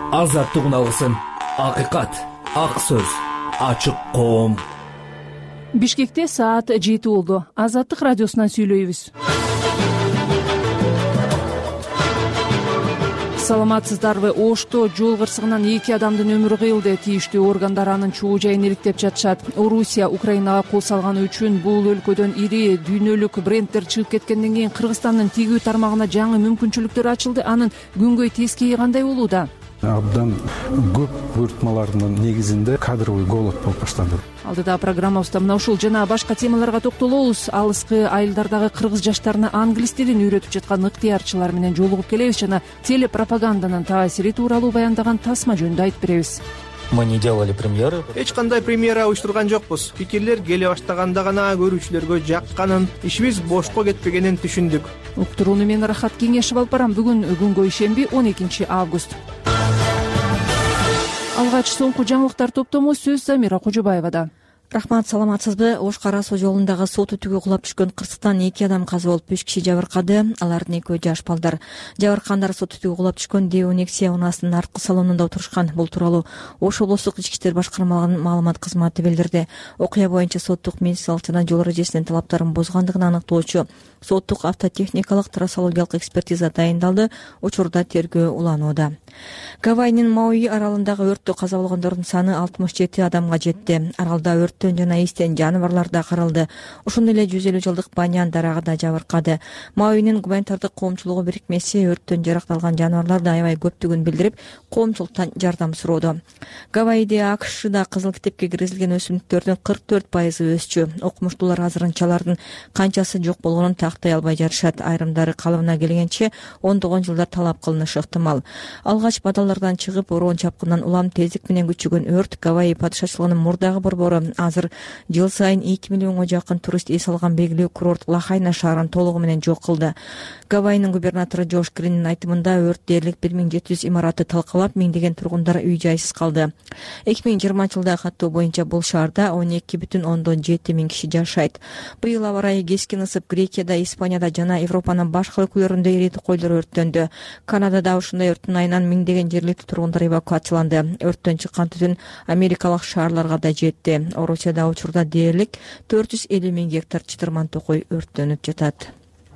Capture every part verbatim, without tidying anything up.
азаттык алгысын, акыйкат, ак сөз, ачык коом. Бишкекте саат жети болду. Азаттык радиосунан сүйлөйбүз. Саламатсыздарбы? Ошто жол кырсыгынан эки адамдын өмүрү кыйылды. Тийиштүү органдар анын чогуу жайын иликтеп жатышат. Орусия Украинага кол салганы үчүн бул өлкөдөн ири дүйнөлүк бренддер чыгып кеткенден кийин Кыргызстандын тигүү тармагына жаңы мүмкүнчүлүктөр ачылды. Анын күнгөй тескейи кандай болууда? Абдан көп буйртмалардын негизинде кадровый голод болуп баштады. Алдыда программабызда мына ушул жана башка темаларга токтолобуз. Алыскы айылдардагы кыргыз жаштарына англис тилин үйрөтүп жаткан ыктыярчылар менен жолугуп келебиз жана телепропаганданын таасири тууралуу баяндаган тасма жөнүндө айтып беребиз. Мы не делали премьеры. Эч кандай премьера уюштурган жокпуз. Пикирлер келе баштаганда гана көрүүчүлөргө жакканын, ишибиз бошко кетпегенин түшүндүк. Уктурууну мен Рахат Кеңешев алып барам. Бүгүн күнгөй шемби он экинчи август. Алгач соңку жаңылыктар топтому сөз Замира Кожобаевада. Рахмат, саламатсызбы? Ош Кара Суу жолундагы суу түтүгү кулап түшкөн Кыргызстан эки адам каза болуп, беш киши жабыркады. Алардын экөө жаш балдар. Жабыркандар суу түтүгү кулап түшкөн Дэу Нексия унаасынын арткы салонунда отурушкан. Бул тууралуу Ош облустук ички иштер башкармалыгынын маалымат кызматы билдирди. Окуя боюнча соттук медициналык жана жол эрежесинин талаптарын бузгандыгын аныктоочу соттук автотехникалык трассологиялык экспертиза дайындалды. Учурда тергөө уланууда. Гавайнин Мауи аралындагы өрттө каза болгондордун саны алтымыш жети адамга жетти. Аралда өрттөн жана истен жаныбарлар да каралды. Ошондой эле жүз элүү жылдык Баньян дарагы да жабыркады. Мауинин гуманитардык коомчулугу бирикмеси өрттөн жаракталган жаныбарларды аябай көптүгүн билдирип, коомчулуктан жардам суроодо. Гавайиде АКШда кызыл китепке киргизилген өсүмдүктөрдүн кырк төрт пайызы өсчү. Окумуштуулар азырынча алардын канчасы жок болгонун тактай албай жатышат. Айрымдары калыбына келгенче ондогон жылдар талап кылынышы ыктымал. Алгач бадалдардан чыгып, ороон чапкындан улам тездик менен күчөгөн өрт Гавайи падышачылыгынын мурдагы борбору азыр жыл сайын эки миллионго жакын турист эс алган белгилүү курорт Лахайна шаарын толугу менен жок кылды. Гавайинин губернатору Джош Гринин айтымында өрт дээрлик бир миң жети жүз имаратты талкалап, миңдеген тургундар үй жайсыз калды. эки миң жыйырманчы жылдагы каттоо боюнча бул шаарда он эки бүтүн ондон жети миң киши жашайт. Быйыл аба ырайы кескин ысып, Грекияда, Испанияда жана Европанын башка өлкөлөрүндө ири токойлор өрттөндү. Канадада ушундай өрттүн айынан миңдеген жергиликтүү тургундар эвакуацияланды. Өрттөн чыккан түтүн америкалык шаарларга да жетти. Орусияда учурда дээрлик төрт жүз элүү миң гектар чытырман токой өрттөнүп жатат.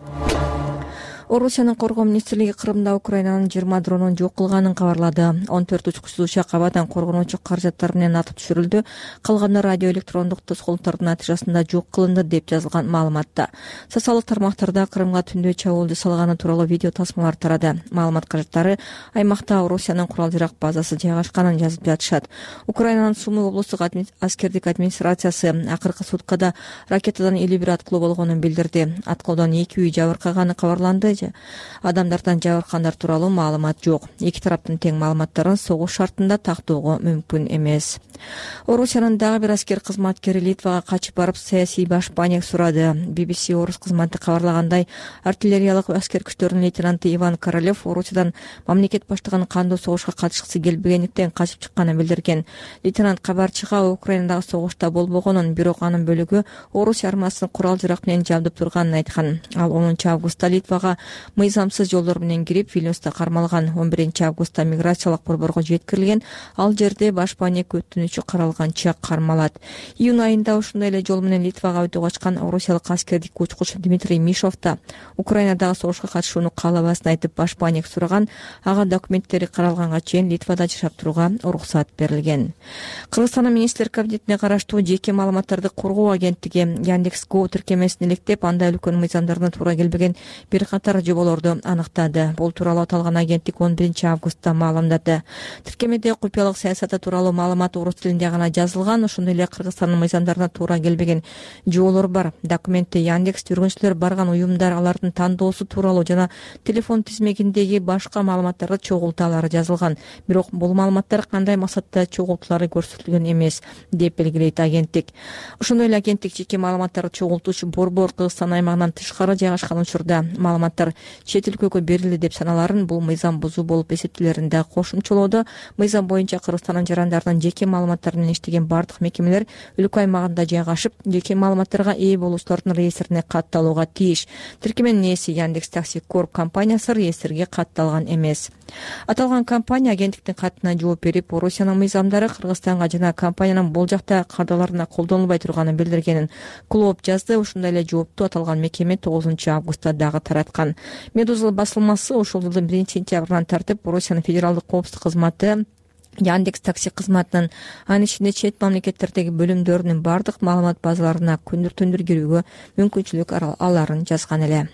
Орусиянын коргоо министрлиги Кырымда Украинанын жыйырма дронун жок кылганын кабарлады. он төрт учкучсуз учак абадан коргонуучу каражаттар менен атып түшүрүлдү. Калганы радиоэлектрондук тоскоолдордун натыйжасында жок кылынды деп жазылган маалыматта. Социалдык тармактарда Кырымга түндө чабуулду салганы тууралуу видео тасмалар тарады. Маалымат каражаттары аймакта Орусиянын курал-жарак базасы жайгашканын жазып жатышат. Украинанын Сумы облустук аскердик администрациясы акыркы суткада ракетадан элүү бир аткылуу болгонун билдирди. Аткылуудан эки үй жабыркаганы кабарланды. Адамдардан жабыркандар тууралуу маалымат жок. Эки тараптын тең маалыматтарын согуш шартында тактоого мүмкүн эмес. Орусиянын дагы бир аскер кызматкери Литвага качып барып, саясий баш банек сурады. би би си орус кызматы кабарлагандай, артиллериялык аскер күчтөрүнүн лейтенанты Иван Королев Орусиядан мамлекет баштыгын кандуу согушка катышкысы келбегендиктен качып чыкканын билдирген. Лейтенант кабарчыга Украинадагы согушта болбогонун, бирок анын бөлүгү Орусия армиясынын курал-жарак менен жабдып турганын айткан. Ал онунчу августта Литвага мыйзамсыз жолдор менен кирип, Вильнюста кармалган. он биринчи августта миграциялык борборго жеткирилген. Ал жерде баш банек өтүнүчү каралганча кармалат. Июнь айында ушундай эле жол менен Литвага өтө качкан орусиялык аскердик учкуч Дмитрий Мишов да Украинадагы согушка катышууну каалабасын айтып, баш банек сураган. Ага документтери каралганга чейин Литвада жашап турууга уруксат берилген. Кыргызстандын министрлер кабинетине караштуу жеке маалыматтарды коргоо агенттиги Яндекс.Го тиркемесин иликтеп, анда өлкөнүн мыйзамдарына туура келбеген бир катар жоболорду аныктады. Бул тууралуу аталган агенттик он биринчи августта маалымдады. Тиркемеде купуялык саясаты тууралуу маалымат орус тилинде гана жазылган. Ошондой эле Кыргызстандын мыйзамдарына туура келбеген жоболор бар. Документте Яндекс жүргүнчүлөр барган уюмдар, алардын тандоосу тууралуу жана телефон тизмегиндеги башка маалыматтарды чогултаалары жазылган. Бирок бул маалыматтар кандай максатта чогултулары көрсөтүлгөн эмес деп белгилейт агенттик. Ошондой эле агенттик жеке маалыматтарды чогултуучу борбор Кыргызстан аймагынан тышкары жайгашкан учурда маалыматтар чет өлкөгө берилди деп саналарын, бул мыйзам бузуу болуп эсептелерин да кошумчалоодо. Мыйзам боюнча Кыргызстандын жарандарынын жеке маалыматтары маалыматтар менен иштеген бардык мекемелер өлкө аймагында жайгашып, жеке маалыматтарга ээ болуучулардын реестрине катталууга тийиш. Тиркеменин ээси Яндекс Такси Корп компаниясы реестрге катталган эмес. Аталган компания агенттиктин катына жооп берип, Орусиянын мыйзамдары Кыргызстанга жана компаниянын бул жакта каадаларына колдонулбай турганын билдиргенин Клоп жазды. Ушундай эле жоопту аталган мекеме тогузунчу августта дагы тараткан. Медуза басылмасы ушул жылдын биринчи сентябрынан тартып Орусиянын федералдык коопсуздук кызматы Яндекс Такси кызматынын, анын ичинде чет мамлекеттердеги бөлүмдөрүнүн бардык маалымат базаларына күндүр-түндүр кирүүгө мүмкүнчүлүк аларын жазган эле.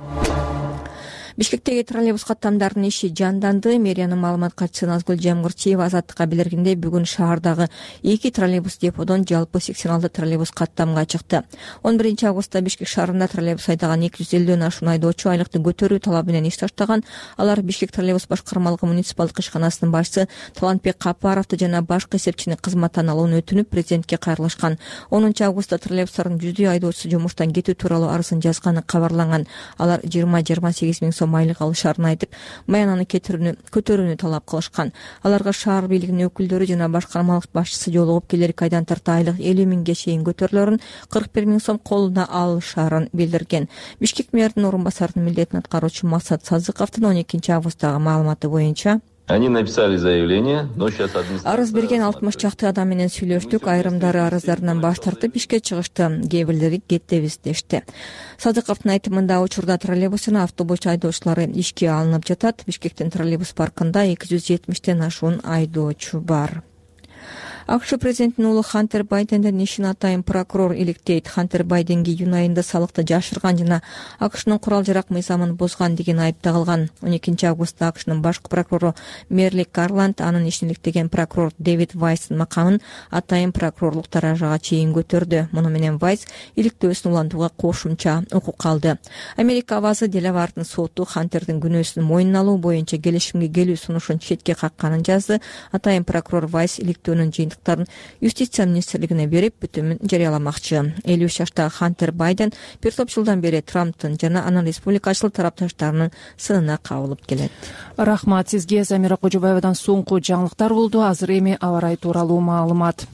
Бишкектеги троллейбус каттамдарынын иши жанданды. Мэриянын маалымат катчысы Назгүл Жамгырчиева Азаттыкка билдиргендей, бүгүн шаардагы эки троллейбус деподон жалпы сексен алты троллейбус каттамга чыкты. он биринчи августта Бишкек шаарында троллейбус айдаган эки жүз элүүдөн ашуун айдоочу айлыкты көтөрүү талабы менен иш таштаган. Алар Бишкек троллейбус башкармалыгы муниципалдык ишканасынын башчысы Талантбек Капаровду жана башкы эсепчини кызматтан алууну өтүнүп, президентке кайрылышкан. онунчу августта троллейбустардын жүздөй айдоочусу жумуштан кетүү тууралуу арызын жазганы кабарланган. Алар жыйырма жыйырма сегиз миң сом айлык алышарын айтып, маянаны кетирүүнү көтөрүүнү талап кылышкан. Аларга шаар бийлигинин өкүлдөрү жана башкармалык башчысы жолугуп, келерки айдан тарта айлык элүү миңге чейин көтөрүлөрүн, кырк бир миң сом колуна алышарын билдирген. Бишкек мэринин орун басарынын милдетин аткаруучу Максат Сазыковдун он экинчи августтагы маалыматы боюнча Они написали заявление, но сейчас администрация... Арыз берген алтымыш чакты адам менен сүйлөштүк. Айрымдары арыздарынан баш тартып ишке чыгышты. Кээ бирлери кетебиз дешти. Садыковдун айтымында учурда троллейбус жана автобус айдоочулары ишке алынып жатат. Бишкектин троллейбус паркында эки жүз жетимиштен ашуун айдоочу бар. АКШ президентинин уулу Хантер Байдендин ишин атайын прокурор иликтейт. Хантер Байденге июнь айында салыкты жашырган жана АКШнын курал жарак мыйзамын бузган деген айып тагылган. он экинчи августта АКШнын башкы прокурору Мерлик Гарланд анын ишин иликтеген прокурор Дэвид Вайстын макамын атайын прокурорлук даражага чейин көтөрдү. Муну менен Вайс иликтөөсүн улантууга кошумча укук алды. Америка авазы Делавардын соту Хантердин күнөөсүн мойнуна алуу боюнча келишимге келүү сунушун четке какканын жазды. Атайын прокурор Вайс иликтөөнүн жыйынтыктарын Юстиция министрлигине берип, бүтүмүн жарыяламакчы. элүү үч жаштагы Хантер Байден бир топ жылдан бери Трамптын жана анын республикачыл тарапташтарынын сынына кабылып келет. Рахмат сизге. Замира Кожобаевадан соңку жаңылыктар болду. Азыр эми аба ырайы тууралуу маалымат.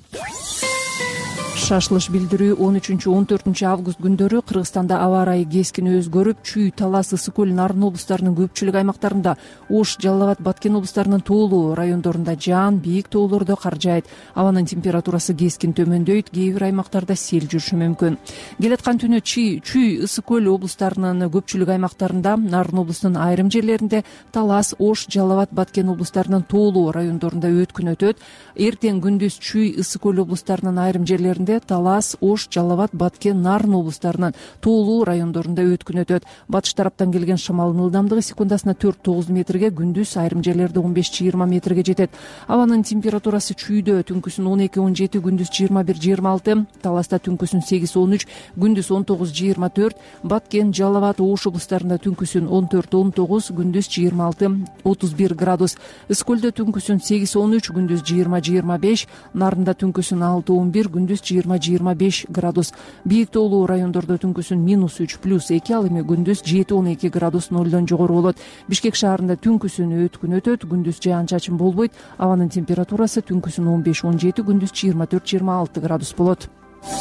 Шашылыш билдирүү он үчүнчү он төртүнчү август күндөрү Кыргызстанда аба ырайы кескин өзгөрүп, Чүй, Талас, Ысык көл, Нарын облустарынын көпчүлүк аймактарында, Ош, Жалал Абад, Баткен облустарынын тоолуу райондорунда жаан, бийик тоолордо кар жаайт. Абанын температурасы кескин төмөндөйт, кээ бир аймактарда сел жүрүшү мүмкүн. Келаткан түнү Чүй, Ысык көл облустарынын көпчүлүк аймактарында, Нарын облусунун айрым жерлеринде, Талас, Ош, Жалал Абад, Баткен облустарынын тоолуу райондорунда өткүн өтөт. Эртең күндүз Чүй, Ысык көл облустарынын айрым жерлеринде, Талас, Ош, Жалал Абад, Баткен, Нарын облустарынын тоолуу райондорунда өткүн өтөт. Батыш тараптан келген шамалдын ылдамдыгы секундасына төрт тогуз метрге, күндүз айрым жерлерде он беш жыйырма метрге жетет. Абанын температурасы Чүйдө түнкүсүн он эки он жети, күндүз жыйырма бир жыйырма алты, Таласта түнкүсүн сегиз он үч, күндүз он тогуз жыйырма төрт, Баткен, Жалал Абад, Ош облустарында түнкүсүн он төрт он тогуз, күндүз жыйырма алты отуз бир градус. Ысык көлдө түнкүсүн сегиз он үч, күндүз жыйырма жыйырма беш, Нарында түнкүсүн алты он бир, күндүз жыйырма жыйырма беш градус. Бийик тоолуу райондордо түнкүсүн минус үч плюс эки, ал эми күндүз жети он эки градус нолдон жогору болот. Бишкек шаарында түнкүсүн өткүн өтөт, күндүз жаан чачын болбойт. Абанын температурасы түнкүсүн он беш он жети, күндүз жыйырма төрт жыйырма алты градус болот.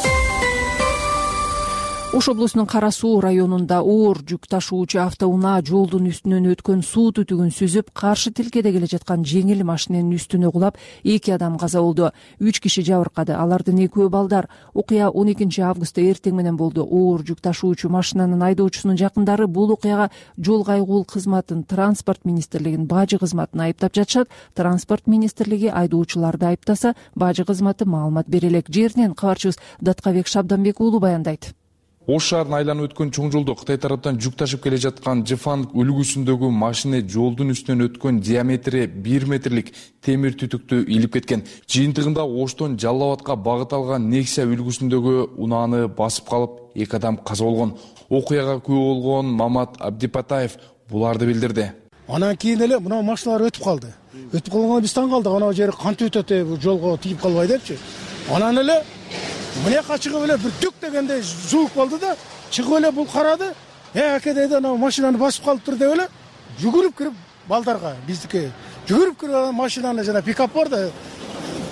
Ош облусунун Кара Суу районунда оор жүк ташуучу автоунаа жолдун үстүнөн өткөн суу түтүгүн сүзүп, каршы тилкеде келе жаткан жеңил машиненин үстүнө кулап, эки адам каза болду. үч киши жабыркады. Алардын экөө балдар. Окуя он экинчи августта эртең менен болду. Оор жүк ташуучу машинанын айдоочусунун жакындары бул окуяга жол кайгуул кызматын, транспорт министрлигин, бажы кызматын айыптап жатышат. Транспорт министрлиги айдоочуларды айыптаса, бажы кызматы маалымат бере элек. Жеринен кабарчыбыз Даткабек Шабданбек уулу баяндайт. Ош шаарын айланып өткөн чоң жолдо Кытай тараптан жүк ташып келе жаткан Жифанг үлгүсүндөгү машина жолдун үстүнөн өткөн диаметри бир метрлик темир түтүктү илип кеткен. Жыйынтыгында Оштон Жалал Абадка багыт алган Nexia үлгүсүндөгү унааны басып калып, эки адам каза болгон. Окуяга күбө болгон Мамат Абдипатаев буларды билдирди. Анан кийин эле мына машиналар өтүп калды. Өтүп калганга биз таң калдык. Анау жери кантип өтөт, жолго тийип калбай депчи. Анан эле мынаяка чыгып эле бир түк дегенде жууп калды да, чыгып эле бул карады. Э, аке деди, анау машинаны басып калыптыр деп эле жүгүрүп кирип балдарга, биздики жүгүрүп кирип машинаны жана пикап бар да,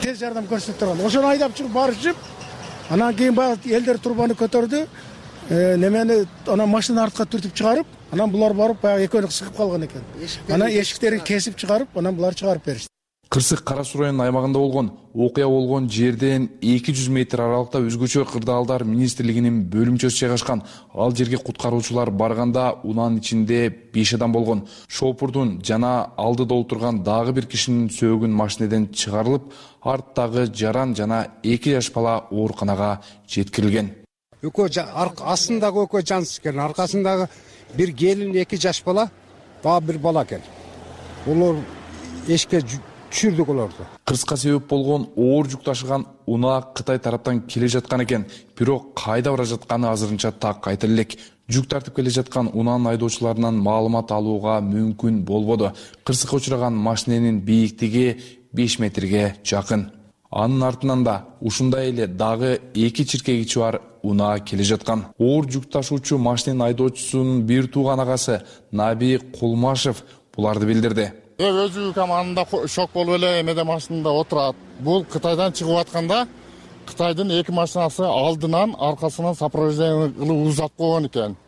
тез жардам көрсөтүп турган. Ошону айдап чыгып барышып, анан кийин баягы элдер турбаны көтөрдү. Немени анан машина артка түртүп чыгарып, анан булар барып баягы экөөнү сыгып калган экен. Анан эшиктерин кесип чыгарып, анан булар чыгарып беришти. Кырсык Кара Суу районунун аймагында болгон окуя болгон жерден эки жүз метр аралыкта өзгөчө кырдаалдар министрлигинин бөлүмчөсү жайгашкан. Ал жерге куткаруучулар барганда унанын ичинде беш адам болгон. Шоопурдун жана алдыда отурган дагы бир кишинин сөөгүн машинеден чыгарылып, арттагы жаран жана эки жаш бала ооруканага жеткирилген. Экөө астындагы экөө жансыз экен, аркасындагы бир келин, эки жаш бала, дагы бир бала экен. Олар эшикке түшүрдүк оларды. Кырсыкка себеп болгон оор жүк ташыган унаа Кытай тараптан келе жаткан экен, бирок кайда бара жатканы азырынча так айтыла элек. Жүк тартып келе жаткан унаанын айдоочуларынан маалымат алууга мүмкүн болбоду. Кырсыкка учураган машиненин бийиктиги беш метрге жакын. Анын артынан да ушундай эле дагы эки чиркегичи бар унаа келе жаткан. Оор жүк ташуучу машиненин айдоочусунун бир тууган агасы Наби Кулмашев буларды билдирди. Өзү команда шок болуп эле эмеде машинада отурат. Бул Кытайдан чыгып атканда Кытайдын эки машинасы алдынан аркасынан сопровождение кылып узатып койгон экен.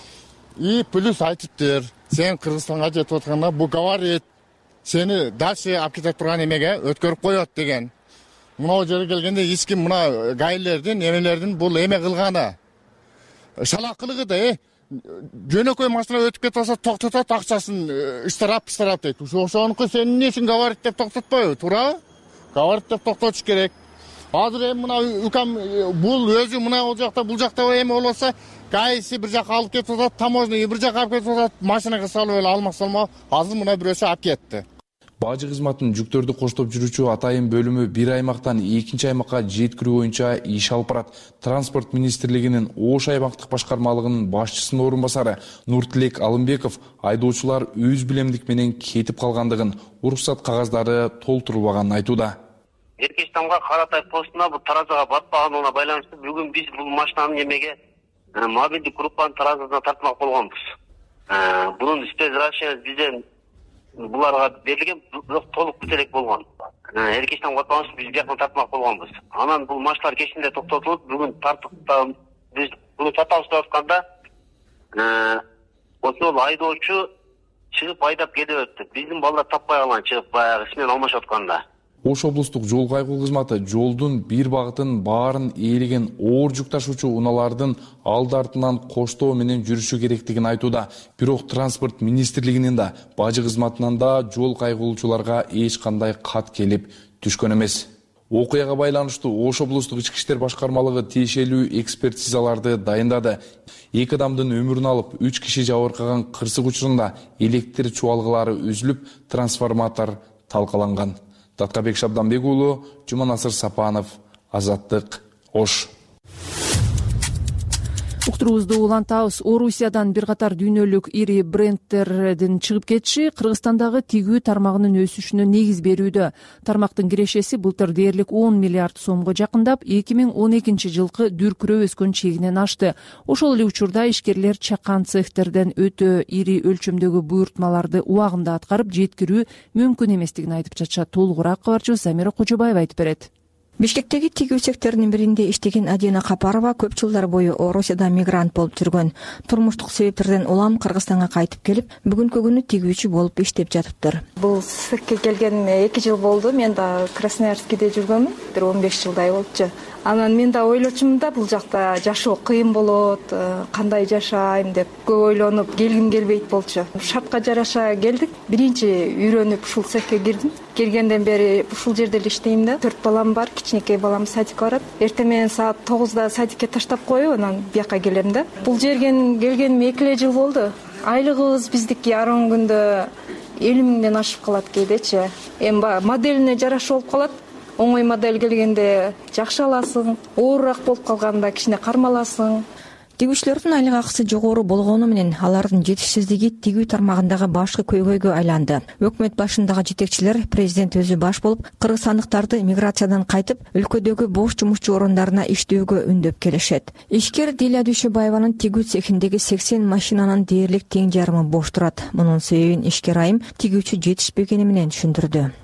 И плюс айтыптыр, сен Кыргызстанга жетип атканда бу говорит, сени дальше алып кетип турган эмеге өткөрүп коет деген. Мына жерге келгенде эч ким мына гайлердин, эмелердин бул эме кылганы. Шалакылыгы да, э жөнөкөй машина өтүп кетип алса токтотот, акчасын ыштырап ыштырап дейт. Ошонуку сен эмне үчүн говорит деп токтотпойбу, туурабы? Говорит деп токтотуш керек. Азыр эми мына укам бул өзү мына ол жакта бул жакта эме болсо, кайсы бир жака алып кетип атат, таможня бир жака алып кетип атат, машинага салып эле алмак салма, азыр мына бирөөсү алып кетти. Бажы кызматынын жүктөрдү коштоп жүрүүчү атайын бөлүмү бир аймактан экинчи аймакка жеткирүү боюнча иш алып барат. Транспорт министрлигинин Ош аймактык башкармалыгынын башчысынын орун басары Нуртилек Алымбеков айдоочулар өз билемдик менен кетип калгандыгын, уруксат кагаздары толтурулбаганын айтууда. Эркечтамга Каратай постуна бул таразага батпаганына байланыштуу бүгүн биз бул машинаны эмеге мобилдик группанын таразына тартмак болгонбуз. Бунун спецрашение бизден буларга берилген, бирок толук бүт элек болгон. Эркечтам батпаган биз бияктан тартмак болгонбуз. Анан бул машиналар кечинде токтотулуп, бүгүн тартып биз буну татабыз деп атканда, ошол айдоочу чыгып айдап кетип өттү. Биздин балдар таппай калган, чыгып баягы исинен алмашып атканда. Ош облустук жол кайгуу кызматы жолдун бир багытын баарын ээлеген оор жүк ташуучу унаалардын алды артынан коштоо менен жүрүшү керектигин айтууда. Бирок транспорт министрлигинин да, бажы кызматынан да жол кайгылуучуларга эч кандай кат келип түшкөн эмес. Окуяга байланыштуу Ош облустук ички иштер башкармалыгы тиешелүү экспертизаларды дайындады. Эки адамдын өмүрүн алып, үч киши жабыркаган кырсык учурунда электр чубалгылары үзүлүп, трансформатор талкаланган. Таткабек Шабданбек уулу, Жуманасыр Сапанов, Азаттык, Ош. Уктуруубузду улантабыз. Орусиядан бир катар дүйнөлүк ири брендтердин чыгып кетиши Кыргызстандагы тигүү тармагынын өсүшүнө негиз берүүдө. Тармактын кирешеси былтыр дээрлик он миллиард сомго жакындап, эки миң он экинчи жылкы дүркүрөө өскөн чегинен ашты. Ошол эле учурда ишкерлер чакан цехтерден өтө ири өлчөмдөгү буйртмаларды убагында аткарып жеткирүү мүмкүн эместигин айтып жатышат. Толугураак кабарчыбыз Замира Кожобаева айтып берет. Бишкектеги тигүү цехтеринин биринде иштеген Адина Капарова көп жылдар бою Орусияда мигрант болуп жүргөн. Турмуштук себептерден улам Кыргызстанга кайтып келип, бүгүнкү күнү тигүүчү болуп иштеп жатыптыр. Бул цехке келгениме эки жыл болду. Мен да Красноярскиде жүргөмүн. Бир он беш жылдай болчу. Анан мен да ойлочумун да бул жакта жашоо кыйын болот, кандай жашайм деп көп ойлонуп келгим келбейт болчу. Шартка жараша келдик. Биринчи үйрөнүп ушул цехке кирдим. Келгенден бери ушул жерде эле иштейм да. төрт балам бар, кичинекей балам садикке барат. Эртең менен саат тогузда садикке таштап коюп, анан бияка келем да. Бул жерге келгениме эки эле жыл болду. Айлыгыбыз биздики ар он күндө элүү миңден ашып калат кээдечи. Эми моделине жараша болуп калат. Оңой модель келгенде жакшы аласың, оорураак болуп калганда кичине кармаласың. Тигүүчүлөрдүн айлык акысы жогору болгону менен алардын жетишсиздиги тигүү тармагындагы башкы көйгөйгө айланды. Өкмөт башындагы жетекчилер, президент өзү баш болуп, кыргызстандыктарды миграциядан кайтып, өлкөдөгү бош жумушчу орундарына иштөөгө үндөп келишет. Ишкер Диля Дүйшөбаеванын тигүү цехиндеги сексен машинанын дээрлик тең жарымы бош турат. Мунун себебин ишкер айым тигүүчү жетишпегени менен түшүндүрдү.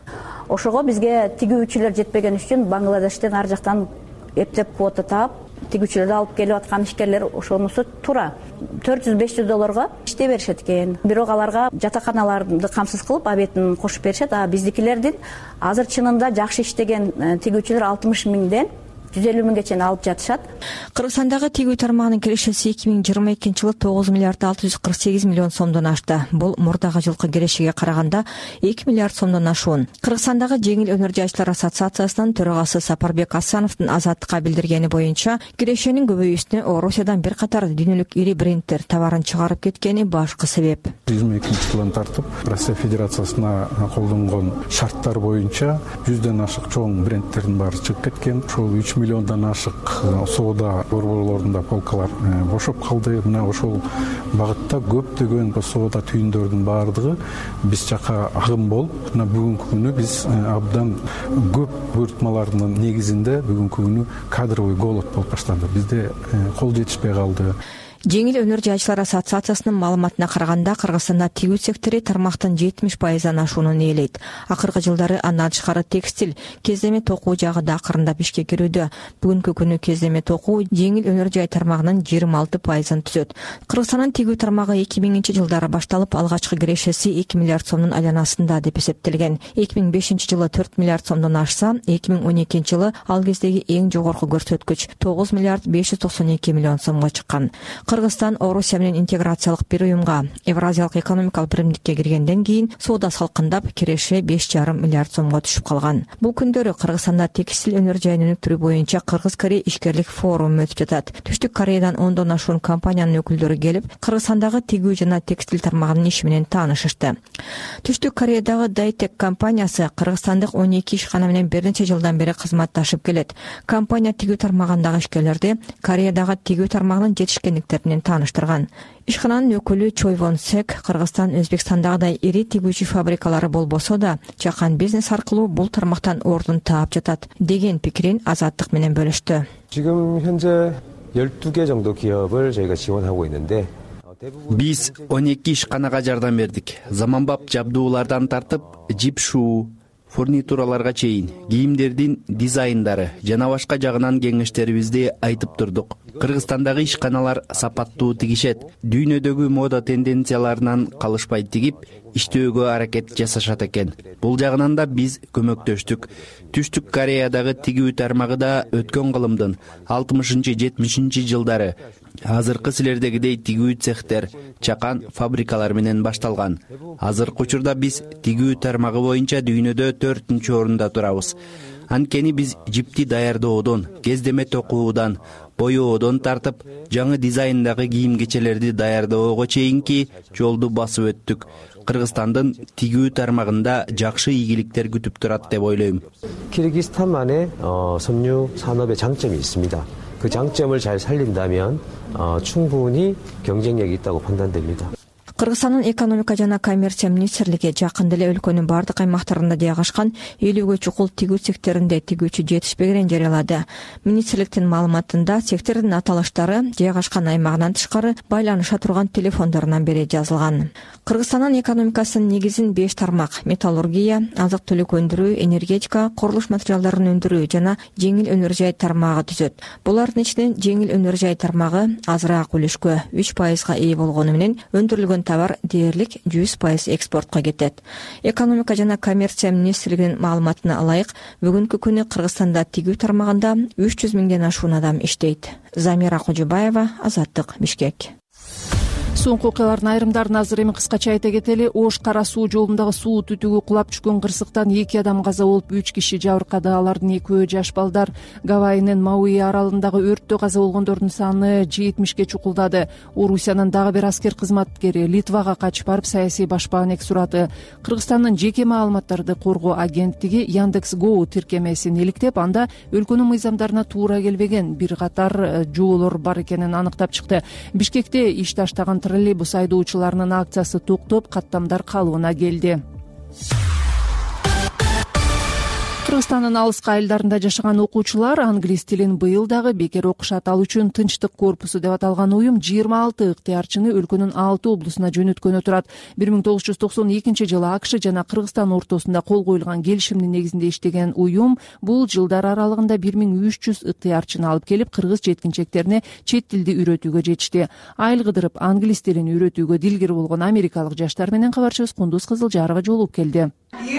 ошого бизге тигүүчүлөр жетпеген үчүн Бангладештен ар жактан эптеп квота таап тигүүчүлөрдү алып келип аткан ишкерлер ошонусу туура төрт жүз беш жүз долларга иштей беришет экен. Бирок аларга жатаканаларды камсыз кылып абетин кошуп беришет. А биздикилердин азыр чынында жакшы иштеген тигүүчүлөр алтымыш миңден жүз элүү миңге чейин алып жатышат. Кыргызстандагы тигүү тармагынын кирешеси эки миң жыйырма экинчи жылы тогуз миллиард алты жүз кырк сегиз миллион сомдон ашты. Бул мурдагы жылкы кирешеге караганда эки миллиард сомдон ашуун. Кыргызстандагы жеңил өнөр жайчылар ассоциациясынын төрагасы Сапарбек Асановдун Азаттыкка билдиргени боюнча, кирешенин көбөйүүсүнө Орусиядан бир катар дүйнөлүк ири брендтер товарын чыгарып кеткени башкы себеп. жыйырма экинчи жылдан тартып Россия Федерациясына колдонгон шарттар боюнча жүздөн ашык чоң брендтердин баары чыгып кеткен. Ошол үч миллиондан ашык соода борборлорунда полкалар бошоп калды. Мына ошол багытта көптөгөн соода түйүндөрдүн баардыгы биз жака агым болуп, мына бүгүнкү күнү биз абдан көп буйртмалардын негизинде бүгүнкү күнү кадровый голод болуп баштады. Бизде кол жетишпей калды. Жеңил өнөр жайчылар ассоциациясынын маалыматына караганда, Кыргызстанда тигүү сектору тармактын жетимиш пайыздан ашуунун ээлейт. Акыркы жылдары андан тышкары текстиль, кездеме токуу жагы да акырындап ишке кирүүдө. Бүгүнкү күнү кездеме токуу жеңил өнөр жай тармагынын жыйырма алты пайызын түзөт. Кыргызстандын тигүү тармагы эки миңинчи жылдары башталып, алгачкы кирешеси эки миллиард сомдун айланасында деп эсептелген. эки миң бешинчи жылы төрт миллиард сомдон ашса, эки миң он экинчи жылы ал кездеги эң жогорку көрсөткүч тогуз миллиард беш жүз токсон эки миллион сомго чыккан. Кыргызстан Орусия менен интеграциялык бир уюмга, Евразиялык экономикалык биримдикке киргенден кийин соода салкындап, киреше беш жарым миллиард сомго түшүп калган. Бул күндөрү Кыргызстанда текстиль өнөр жайын өнүктүрүү боюнча Кыргыз-Корей ишкерлик форуму өтүп жатат. Түштүк Кореядан ондон ашуун компаниянын өкүлдөрү келип, Кыргызстандагы тигүү жана текстиль тармагынын иши менен таанышышты. Түштүк Кореядагы Дайтек компаниясы кыргызстандык он эки ишкана менен бир нече жылдан бери кызматташып келет. Компания тигүү тармагындагы ишкерлерди Кореядагы тигүү тармагынын жетишкендиктеринен тааныштырган. Ишкананын өкүлү Чой Вон Сек Кыргызстан Өзбекстандагыдай ири тигүүчү фабрикалары болбосо да, жакан бизнес аркылуу бул тармактан ордун таап жатат деген пикирин Азаттык менен бөлүштү. 지금 현재 열두 개 정도 기업을 저희가 지원하고 있는데 Биз он эки ишканага жардам бердик. Заманбап жабдуулардан тартып, жип шуу, фурнитураларга чейин, кийимдердин дизайндары жана башка жагынан кеңештерибизди айтып турдук. Кыргызстандагы ишканалар сапаттуу тигишет, дүйнөдөгү мода тенденцияларынан калышпай тигип, иштөөгө аракет жасашат экен. Бул жагынан да биз көмөктөштүк. Түштүк Кореядагы тигүү тармагы да өткөн кылымдын алтымышынчы жетимишинчи жылдары азыркы силердегидей тигүү цехтер, чакан фабрикалар менен башталган. Азыркы учурда биз тигүү тармагы боюнча дүйнөдө төртүнчү орунда турабыз. Анткени биз жипти даярдоодон, кездеме токуудан, боёодон тартып, жаңы дизайндагы кийим-кечелерди даярдоого чейинки жолду басып өттүк. Кыргызстандын тигүү тармагында жакшы ийгиликтер күтүп турат деп ойлойм. 키르기스탄만의 섬유 산업의 장점이 있습니다. 그 장점을 잘 살린다면 충분히 경쟁력이 있다고 판단됩니다. Кыргызстандын экономика жана коммерция министрлиги жакында эле өлкөнүн бардык аймактарында жайгашкан элүүгө чукул тигүү секторунда тигүүчү жетишпегенин жарыялады. Министрликтин маалыматында сектордун аталыштары жайгашкан аймагынан тышкары байланыша турган телефондорунан бери жазылган. Кыргызстандын экономикасынын негизин беш тармак: металлургия, азык-түлүк өндүрүү, энергетика, курулуш материалдарын өндүрүү жана жеңил өнөр жай тармагы түзөт. Булардын ичинен жеңил өнөр жай тармагы азыраак үлүшкө үч пайызга ээ болгону менен өндүрүлгөн товар дээрлик жүз пайыз экспортко кетет. Экономика жана коммерция министрлигинин маалыматына ылайык, бүгүнкү күнү Кыргызстанда тигүү тармагында үч жүз миңден ашуун адам иштейт. Замира Кожубаева, Азаттык, Бишкек. Соңку окуялардын айрымдарын азыр эми кыскача айта кетели. Ош Кара суу жолундагы суу түтүгү кулап түшкөн кырсыктан эки адам каза болуп, үч киши жабыркады. Алардын экөө жаш балдар. Гавайинин Мауи аралындагы өрттө каза болгондордун саны жетимишке чукулдады. Орусиянын дагы бир аскер кызматкери Литвага качып барып, саясий башпаанек сураты. Кыргызстандын жеке маалыматтарды коргоо агенттиги Яндекс.Го тиркемесин иликтеп, анда өлкөнүн мыйзамдарына туура келбеген бир катар жоолор бар экенин аныктап чыкты. Бишкекте иш таштаган троллейбус айдоочуларынын акциясы токтоп, каттамдар калыбына келди. Кыргызстандын алыскы айылдарында жашаган окуучулар англис тилин быйыл дагы бекер окушат. Ал үчүн Тынчтык корпусу деп аталган уюм жыйырма алты ыктыярчыны өлкөнүн алты облусуна жөнөткөнү турат. бир миң тогуз жүз токсон экинчи жылы АКШ жана Кыргызстан ортосунда кол коюлган келишимдин негизинде иштеген уюм бул жылдар аралыгында бир миң үч жүз ыктыярчыны алып келип, кыргыз жеткинчектерине чет тилди үйрөтүүгө жетишти. Айыл кыдырып англис тилин үйрөтүүгө дилгер болгон америкалык жаштар менен кабарчыбыз Кундуз Кызылжарова жолугуп келди.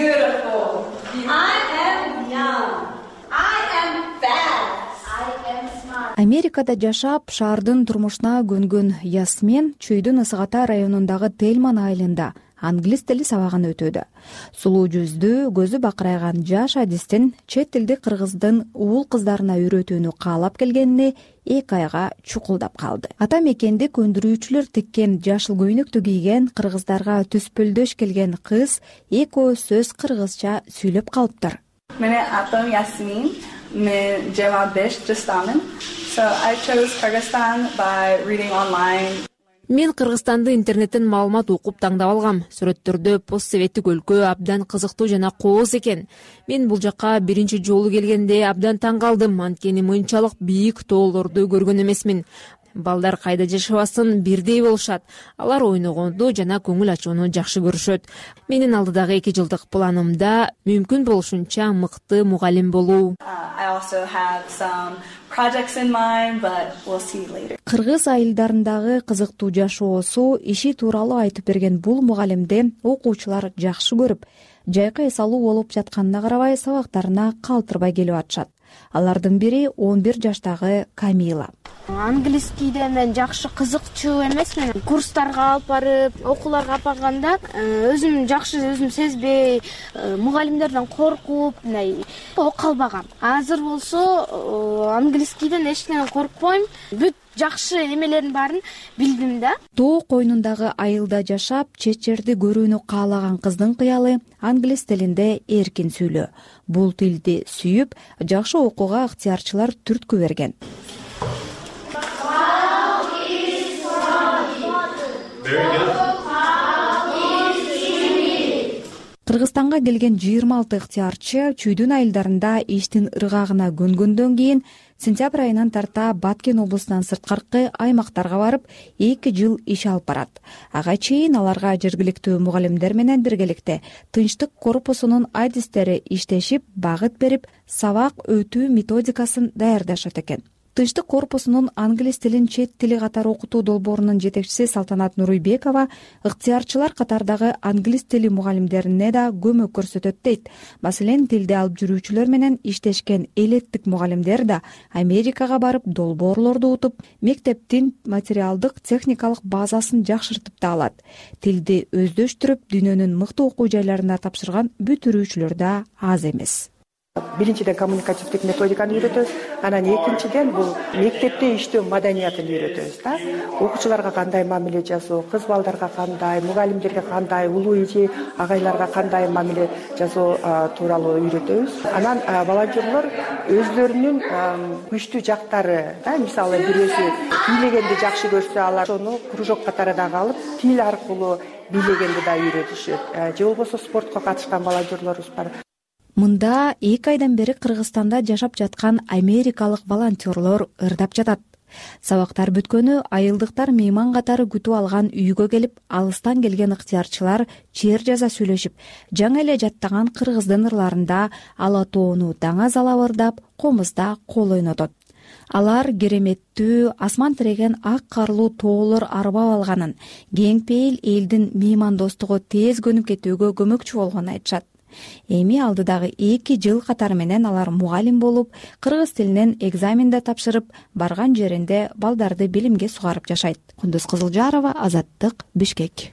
Америкада жашап, шаардын турмушуна көнгөн Ясмен Чүйдүн Ысык-Ата районундагы Телман айылында англис тили сабагын өтүүдө. Сулуу жүздүү, көзү бакырайган жаш адистин чет тилди кыргыздын уул кыздарына үйрөтүүнү каалап келгенине эки айга чукулдап калды. Ата мекенди көндүрүүчүлөр тиккен жашыл көйнөктү кийген, кыргыздарга түспөлдөш келген кыз экөө сөз кыргызча сүйлөп калыптыр. Менин атым Ясмин, мен жыйырма беш жаштамын. So I chose Kyrgyzstan by reading online. Мен Кыргызстанды интернеттен маалымат окуп таңдап алгам. Сүрөттөрдө постсоветтик өлкө абдан кызыктуу жана кооз экен. Мен бул жакка биринчи жолу келгенде абдан таң калдым, анткени мынчалык бийик тоолорду көргөн эмесмин. Балдар кайда жашабасын бирдей болушат. Алар ойногонду жана көңүл ачууну жакшы көрүшөт. Менин алдыдагы эки жылдык планымда мүмкүн болушунча мыкты мугалим болуу. Кыргыз айылдарындагы кызыктуу жашоосу, иши тууралуу айтып берген бул мугалимди окуучулар жакшы көрүп, жайкы эс алуу болуп жатканына карабай сабактарына калтырбай келип атышат. Алардын бири он бир жаштагы Камила. Англискийде мен жакшы кызыкчу эмесмин. Курстарга алып барып, окууларга алып барганда өзүм жакшы өзүм сезбей, мугалимдерден коркуп, мындай окуп калбагам. Азыр болсо англискийден эч нерседен коркпойм. Бүт жакшы эмелердин баарын билдим да. Тоо койнундагы айылда жашап, чет жерди көрүүнү каалаган кыздын кыялы англис тилинде эркин сүйлөө. Бул тилди сүйүп, жакшы окууга ыктыярчылар түрткү берген. Кыргызстанга келген жыйырма алты ыктыярчы Чүйдүн айылдарында иштин ыргагына көнгөндөн кийин сентябрь айынан тарта Баткен облусунан сырткаркы аймактарга барып, эки жыл иш алып барат. Ага чейин аларга жергиликтүү мугалимдер менен биргеликте Тынчтык корпусунун адистери иштешип, багыт берип, сабак өтүү методикасын даярдашат экен. Тынчтык корпусунун англис тилин чет тили катары окутуу долбоорунун жетекчиси Салтанат Нуруйбекова ыктыярчылар катардагы англис тили мугалимдерине да көмөк көрсөтөт дейт. Маселен, тилди алып жүрүүчүлөр менен иштешкен элеттик мугалимдер да Америкага барып долбоорлорду утуп, мектептин материалдык техникалык базасын жакшыртып да алат. Тилди өздөштүрүп, дүйнөнүн мыкты окуу жайларына тапшырган бүтүрүүчүлөр да аз эмес. Биринчиден коммуникативдик методиканы үйрөтөбүз, анан экинчиден бул мектепте иштөө маданиятын үйрөтөбүз да. Окуучуларга кандай мамиле жасоо, кыз балдарга кандай, мугалимдерге кандай, улуу эже агайларга кандай мамиле жасоо тууралуу үйрөтөбүз. Анан волонтерлор өзлөрүнүн күчтүү жактары, да, мисалы бирөөсү бийлегенди жакшы көрсө, алар ошону кружок катары дагы алып, тил аркылуу бийлегенди да үйрөтүшөт. Же болбосо спортко катышкан волонтерлорубуз бар. Мында эки айдан бери Кыргызстанда жашап жаткан америкалык волонтерлор ырдап жатат. Сабактар бүткөнү айылдыктар мейман катары күтүп алган үйгө келип, алыстан келген ыктыярчылар чер жаза сүйлөшүп, жаңы эле жаттаган кыргыздын ырларында ала тоону даңа зала ырдап, комузда кол ойнотот. Алар кереметтүү, асман тиреген ак карлуу тоолор арбап алганын, кең пейил элдин меймандостугу тез көнүп кетүүгө көмөкчү болгонун айтышат. Эми алдыдагы эки жыл катары менен алар мугалим болуп, кыргыз тилинен экзаменде тапшырып, барган жеринде балдарды билимге сугарып жашайт. Кундуз Кызылжарова, Азаттык, Бишкек.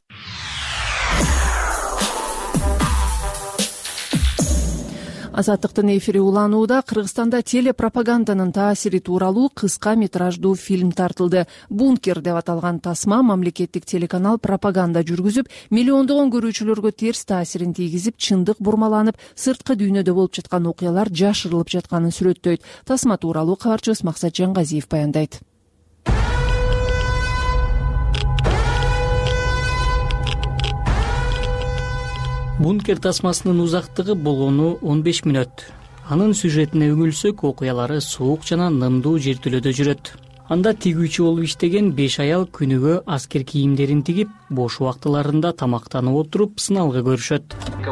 Азаттыктын эфири уланууда. Кыргызстанда телепропаганданын таасири тууралуу кыска метраждуу фильм тартылды. Бункер деп аталган тасма мамлекеттик телеканал пропаганда жүргүзүп, миллиондогон көрүүчүлөргө терс таасирин тийгизип, чындык бурмаланып, сырткы дүйнөдө болуп жаткан окуялар жашырылып жатканын сүрөттөйт. Тасма тууралуу кабарчыбыз Максат Жангазиев баяндайт. Бункер тасмасынын узактыгы болгону он беш мүнөт. Анын сюжетине үңүлсөк, окуялары суук жана нымдуу жертөлөдө жүрөт. Анда тигүүчү болуп иштеген беш аял күнүгө аскер кийимдерин тигип, бош убактыларында тамактанып отуруп сыналгы көрүшөт.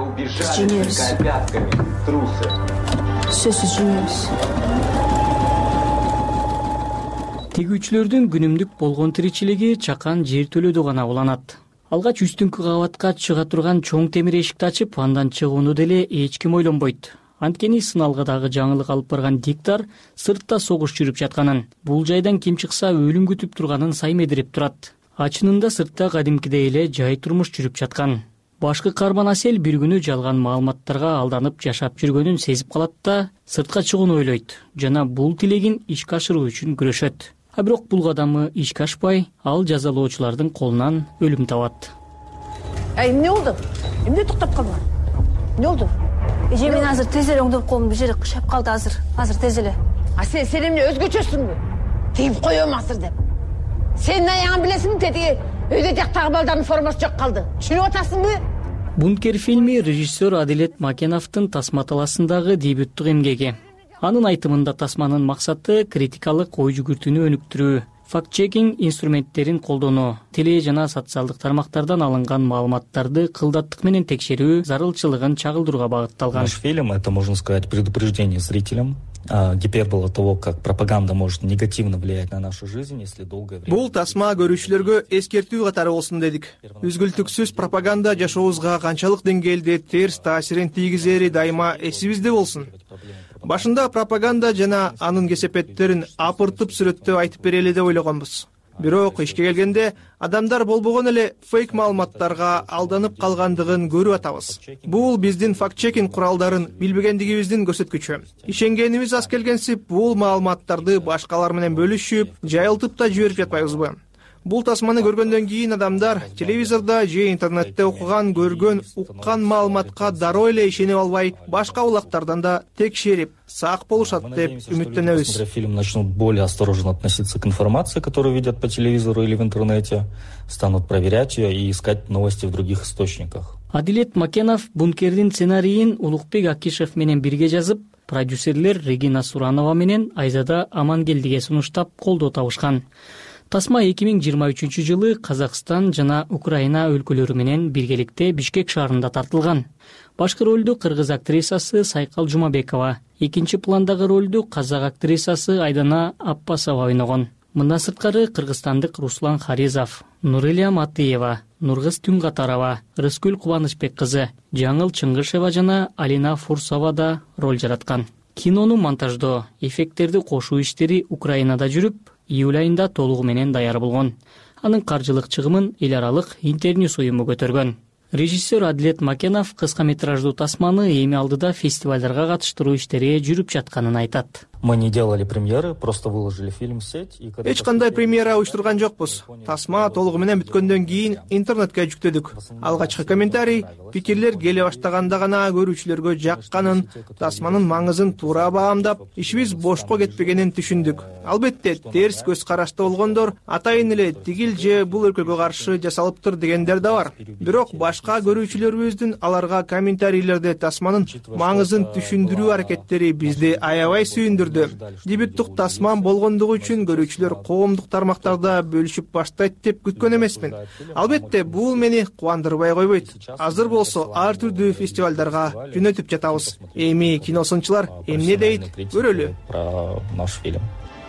Тигүүчүлөрдүн күнүмдүк болгон тиричилиги чакан жертөлөдө гана уланат. Алгач үстүңкү кабатка чыга турган чоң темир эшикти ачып, андан чыгууну деле эч ким ойлонбойт. Анткени сыналгыдагы жаңылык алып барган диктор сыртта согуш жүрүп жатканын, бул жайдан ким чыкса өлүм күтүп турганын саймедирип турат. Ачынында сыртта кадимкидей эле жай турмуш жүрүп жаткан. Башкы каарман Асел бир күнү жалган маалыматтарга алданып жашап жүргөнүн сезип калат да сыртка чыгууну ойлойт жана бул тилегин ишке ашыруу үчүн күрөшөт. А бирок бул кадамы ишке ашпай, ал жазалоочулардын колунан өлүм табат. Ай, эмне болду? Эмне токтоп калдың? Эмне болду? Эже, мен азыр тез эле оңдоп коем, бир жери кышап калды азыр. Азыр тез эле. А сен сен эмне өзгөчөсүңбү? Тийип коем азыр деп. Сенин аягың билесиңби, тетиги өйдө жактагы балдардын формасы жок калды. Түшүнүп атасыңбы? Бункер фильми режиссер Адилет Макеновдун Тасма талаасындагы дебюттук эмгеги. Анын айтымында тасманын максаты критикалык ой жүгүртүүнү өнүктүрүү, факт-чекинг инструменттерин колдонуу, теле жана социалдык тармактардан алынган маалыматтарды кылдаттык менен текшерүү зарылчылыгын чагылдырууга багытталган. Наш фильм — это, можно сказать, предупреждение зрителям, гипербола того, как пропаганда может негативно влиять на нашу жизнь, если долгое время. Бул тасма көрүүчүлөргө эскертүү катары болсун дедик. Үзгүлтүксүз пропаганда жашообузга канчалык деңгээлде терс таасирин тийгизери дайыма эсибизде болсун. Башында пропаганда жана анын кесепеттерин апыртып сүрөттөп айтып берели деп ойлогонбуз. Бирок ишке келгенде адамдар болбогон эле фейк маалыматтарга алданып калгандыгын көрүп атабыз. Бул биздин факт-чекинг куралдарын билбегендигибиздин көрсөткүчү. Ишенгенибиз аз келгенсип, бул маалыматтарды башкалар менен бөлүшүп, жайылтып да жиберип жатпайбызбы? Бул тасманы көргөндөн кийин адамдар телевизордо же интернетте окуган, көргөн, уккан маалыматка дароо эле ишенип албай, башка улактардан да текшерип, сак болушат деп үмүттөнөбүз. Смотря фильм, начнут более осторожно относиться к информации, которую видят по телевизору или в интернете, станут проверять ее и искать новости в других источниках. Адилет Макенов Бункердин сценарийин Улукбек Акишев менен бирге жазып, продюсерлер Регина Суранова менен Айзада Амангелдиге сунуштап колдоо табышкан. Тасма эки миң жыйырма үчүнчү жылы Казакстан жана Украина өлкөлөрү менен биргеликте Бишкек шаарында тартылган. Башкы ролду кыргыз актрисасы Сайкал Жумабекова, экинчи пландагы ролду казак актрисасы Айдана Аппасова ойногон. Мындан сырткары кыргызстандык Руслан Харизов, Нурилия Матыева, Нургыз Түнгатарова, Рыскүл Кубанычбек кызы, Жаңыл Чыңгышева жана Алина Фурсова да роль жараткан. Кинону монтаждоо, эффекттерди кошуу иштери Украинада жүрүп, июль айында толугу менен даяр болгон. Анын каржылык чыгымын эл аралык Интерньюс уюму көтөргөн. Режиссер Адилет Макенов кыска метраждуу тасманы эми алдыда фестивалдарга катыштыруу иштери жүрүп жатканын айтат. Мы не делали премьеры, просто выложили фильм в сеть. Эч кандай премьера уюштурган жокпуз. Тасма толугу менен бүткөндөн кийин интернетке жүктөдүк. Алгачкы комментарий, пикирлер келе баштаганда гана көрүүчүлөргө жакканын, тасманын маңызын туура баамдап, ишибиз бошко кетпегенин түшүндүк. Албетте, терс көз карашта болгондор атайын эле тигил же бул өлкөгө каршы жасалыптыр дегендер да бар. Бирок башка көрүүчүлөрүбүздүн аларга комментарийлерде тасманын маңызын түшүндүрүү аракеттери бизди аябай сүйүндүрдү. Дебюттук тасман болгондугу үчүн көрүүчүлөр коомдук тармактарда бөлүшүп баштайт деп күткөн эмесмин. Албетте, бул мени кубандырбай койбойт. Азыр болсо ар түрдүү фестивалдарга жөнөтүп жатабыз. Эми киносунчулар эмне дейт, көрөлү. Про наш фильм.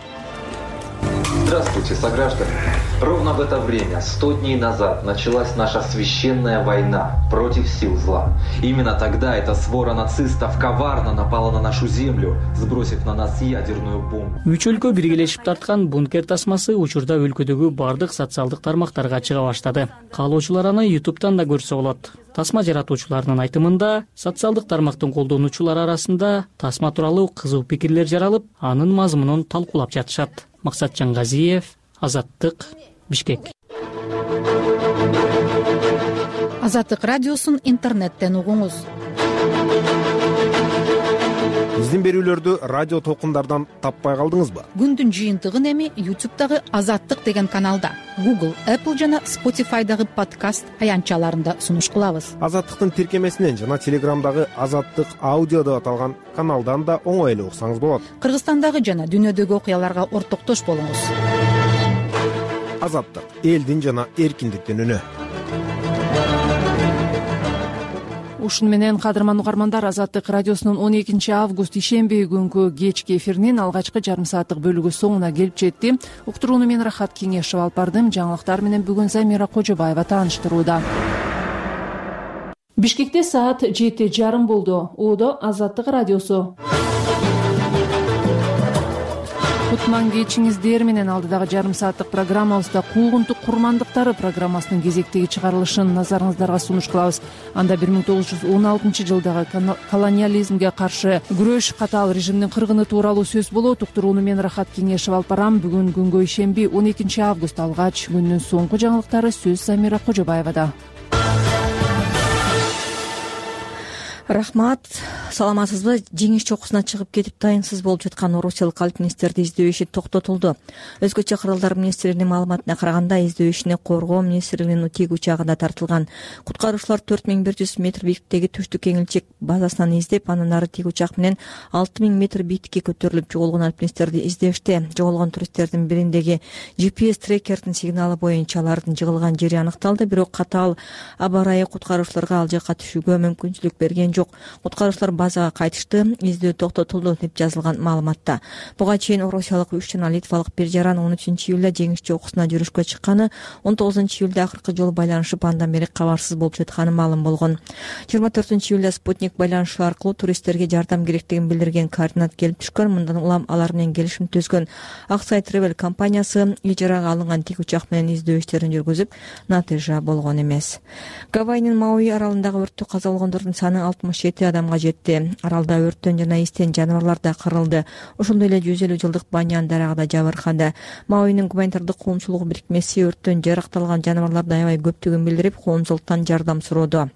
Здравствуйте, сограждане. Ровно в это время, сто дней назад, началась наша священная война против сил зла. Именно тогда эта свора нацистов коварно напала на нашу землю, сбросив на нас ядерную бомбу. Үч өлкө биргелешип тарткан Бункер тасмасы учурда өлкөдөгү бардык социалдык тармактарга чыга баштады. Каалоочулар аны ютубтан да көрсө болот. Тасма жаратуучуларынын айтымында, социалдык тармактын колдонуучулар арасында тасма тууралуу кызуу пикирлер жаралып, анын мазмунун талкуулап жатышат. Максат Жаңгазиев, Азаттык, Бишкек. Азаттык радиосун интернеттен угуңуз. биздин берүүлөрдү радио толкундардан таппай калдыңызбы? Күндүн жыйынтыгын эми ютубтагы Азаттык деген каналда, Google, Apple жана Spotify'дагы подкаст аянтчаларында сунуш кылабыз. Азаттыктын тиркемесинен жана Телеграмдагы Азаттык аудио деп аталган каналдан да оңой эле уксаңыз болот. Кыргызстандагы жана дүйнөдөгү окуяларга ортоктош болуңуз. Азаттык — элдин жана эркиндиктин үнү. Ушуну менен кадырман угармандар, Азаттык радиосунун он экинчи август ишемби күнгү кечки эфиринин алгачкы жарым сааттык бөлүгү соңуна келип жетти. Уктурууну мен Рахат Кеңешов алып бардым. Жаңылыктар менен бүгүн Замира Кожобаева тааныштырууда. Бишкекте саат жети жарым болду. Оодо Азаттык радиосу. Кутман кечиңиздер менен алдыдагы жарым сааттык программабызда куугунтук курмандыктары программасынын кезектеги чыгарылышын назарыңыздарга сунуш кылабыз. Анда бир миң тогуз жүз он алтынчы жылдагы колониализмге каршы күрөш, катаал режимдин кыргыны тууралуу сөз болот. Уктурууну мен Рахат Кеңешов алып барам. Бүгүн күнгө ишемби он экинчи август алгач күндүн соңку жаңылыктары сөз Замира Кожобаевада. Рахмат, саламатсызбы? Жеңиш чокусуна чыгып кетип дайынсыз болуп жаткан орусиялык альпинисттерди издөө иши токтотулду. Өзгөчө Кыргыздар министрлигинин маалыматына караганда, издөө ишине Коргоо министрлигинин тик учагы да тартылган. Куткаруучулар төрт миң бир жүз метр бийиктиктеги түштүк кеңилчек базасынан издеп, андан ары тик учак менен алты миң метр бийиктикке көтөрүлүп жоголгон альпинисттерди издешти. Жоголгон туристтердин бириндеги джи пи эс трекердин сигналы боюнча алардын жыгылган жери аныкталды, бирок катаал аба ырайы куткаруучуларга ал жакка түшүүгө мүмкүнчүлүк берген жок. Куткаруучулар базага кайтышты, издөө токтотулду деп жазылган маалыматта. Буга чейин орусиялык үч жана литвалык бир жаран он үчүнчү июлда жеңиш чокусуна жүрүшкө чыкканы, он тогузунчу июлда акыркы жолу байланышып, андан бери кабарсыз болуп жатканы маалым болгон. жыйырма төртүнчү июлда спутник байланышы аркылуу туристтерге жардам керектигин билдирген координат келип түшкөн. Мындан улам алар менен келишим түзгөн Аксай Travel компаниясы ижарага алынган тик учак менен издөө иштерин жүргүзүп, натыйжа болгон эмес. Гавайинин Мауи аралындагы өрттө каза болгондордун саны алтымыш жети адамга жетти. Аралда өрттөн жана истен жаныбарлар да кырылды. Ошондой эле жүз элүү жылдык банян дарагы да жабыркады. Мауинин гуманитардык коомчулугу бирикмеси өрттөн жаракталган жаныбарларды аябай көптүгүн билдирип, коомчулуктан жардам сурооду.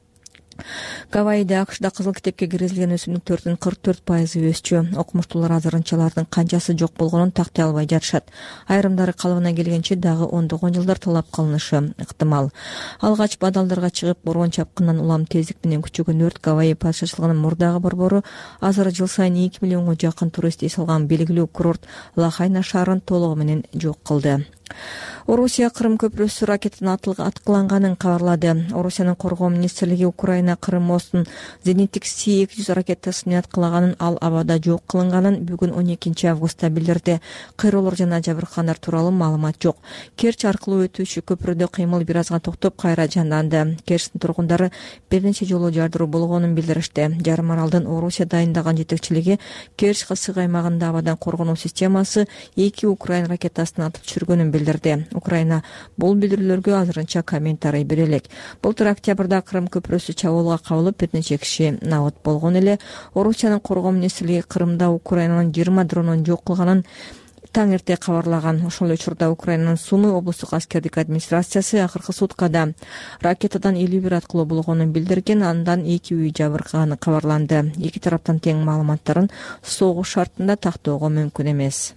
Гавайиде АКШда кызыл китепке киргизилген өсүмдүктөрдүн кырк төрт пайызы өсчү. Окумуштуулар азырынчалардын канчасы жок болгонун тактай албай жатышат. Айрымдары калыбына келгенче дагы ондогон жылдар талап кылынышы ыктымал. Алгач бадалдарга чыгып, борбон чапкындан улам тездик менен күчөгөн өрт Гавайи падышачылыгынын мурдагы борбору азыр жыл сайын эки миллионго жакын турист эс алган белгилүү курорт Лахайна шаарын толугу менен жок кылды. Орусия Кырым көпүрөсү ракетанын аткыланганын кабарлады. Орусиянын коргоо министрлиги Украина Кырым мостун зениттик Си эки жүз ракетасы менен аткылаганын, ал абада жок кылынганын бүгүн он экинчи августта билдирди. Кыйроолор жана жабыркагандар тууралуу маалымат жок. Керч аркылуу өтүүчү көпүрөдө кыймыл бир азга токтоп, кайра жанданды. Керчтин тургундары бир нече жолу жардыруу болгонун билдиришти. Жарым аралдын Орусия дайындаган жетекчилиги Керч кысык аймагында абадан коргонуу системасы эки Украина ракетасын атып түшүргөнүн билдирди. Украина бул билдирүүлөргө азырынча комментарий бере элек. Былтыр октябрда Кырым көпүрөсү чабуулга кабылып, бир нече киши набыт болгон эле. Орусиянын коргоо министрлиги Кырымда Украинанын жыйырма дронун жок кылганын таң эрте кабарлаган. Ошол эле учурда Украинанын Сумы облустук аскердик администрациясы акыркы суткада ракетадан элүү бир аткылоо болгонун билдирген, андан эки үй жабыркаганы кабарланды. Эки тараптан тең маалыматтарын согуш шартында тактоого мүмкүн эмес.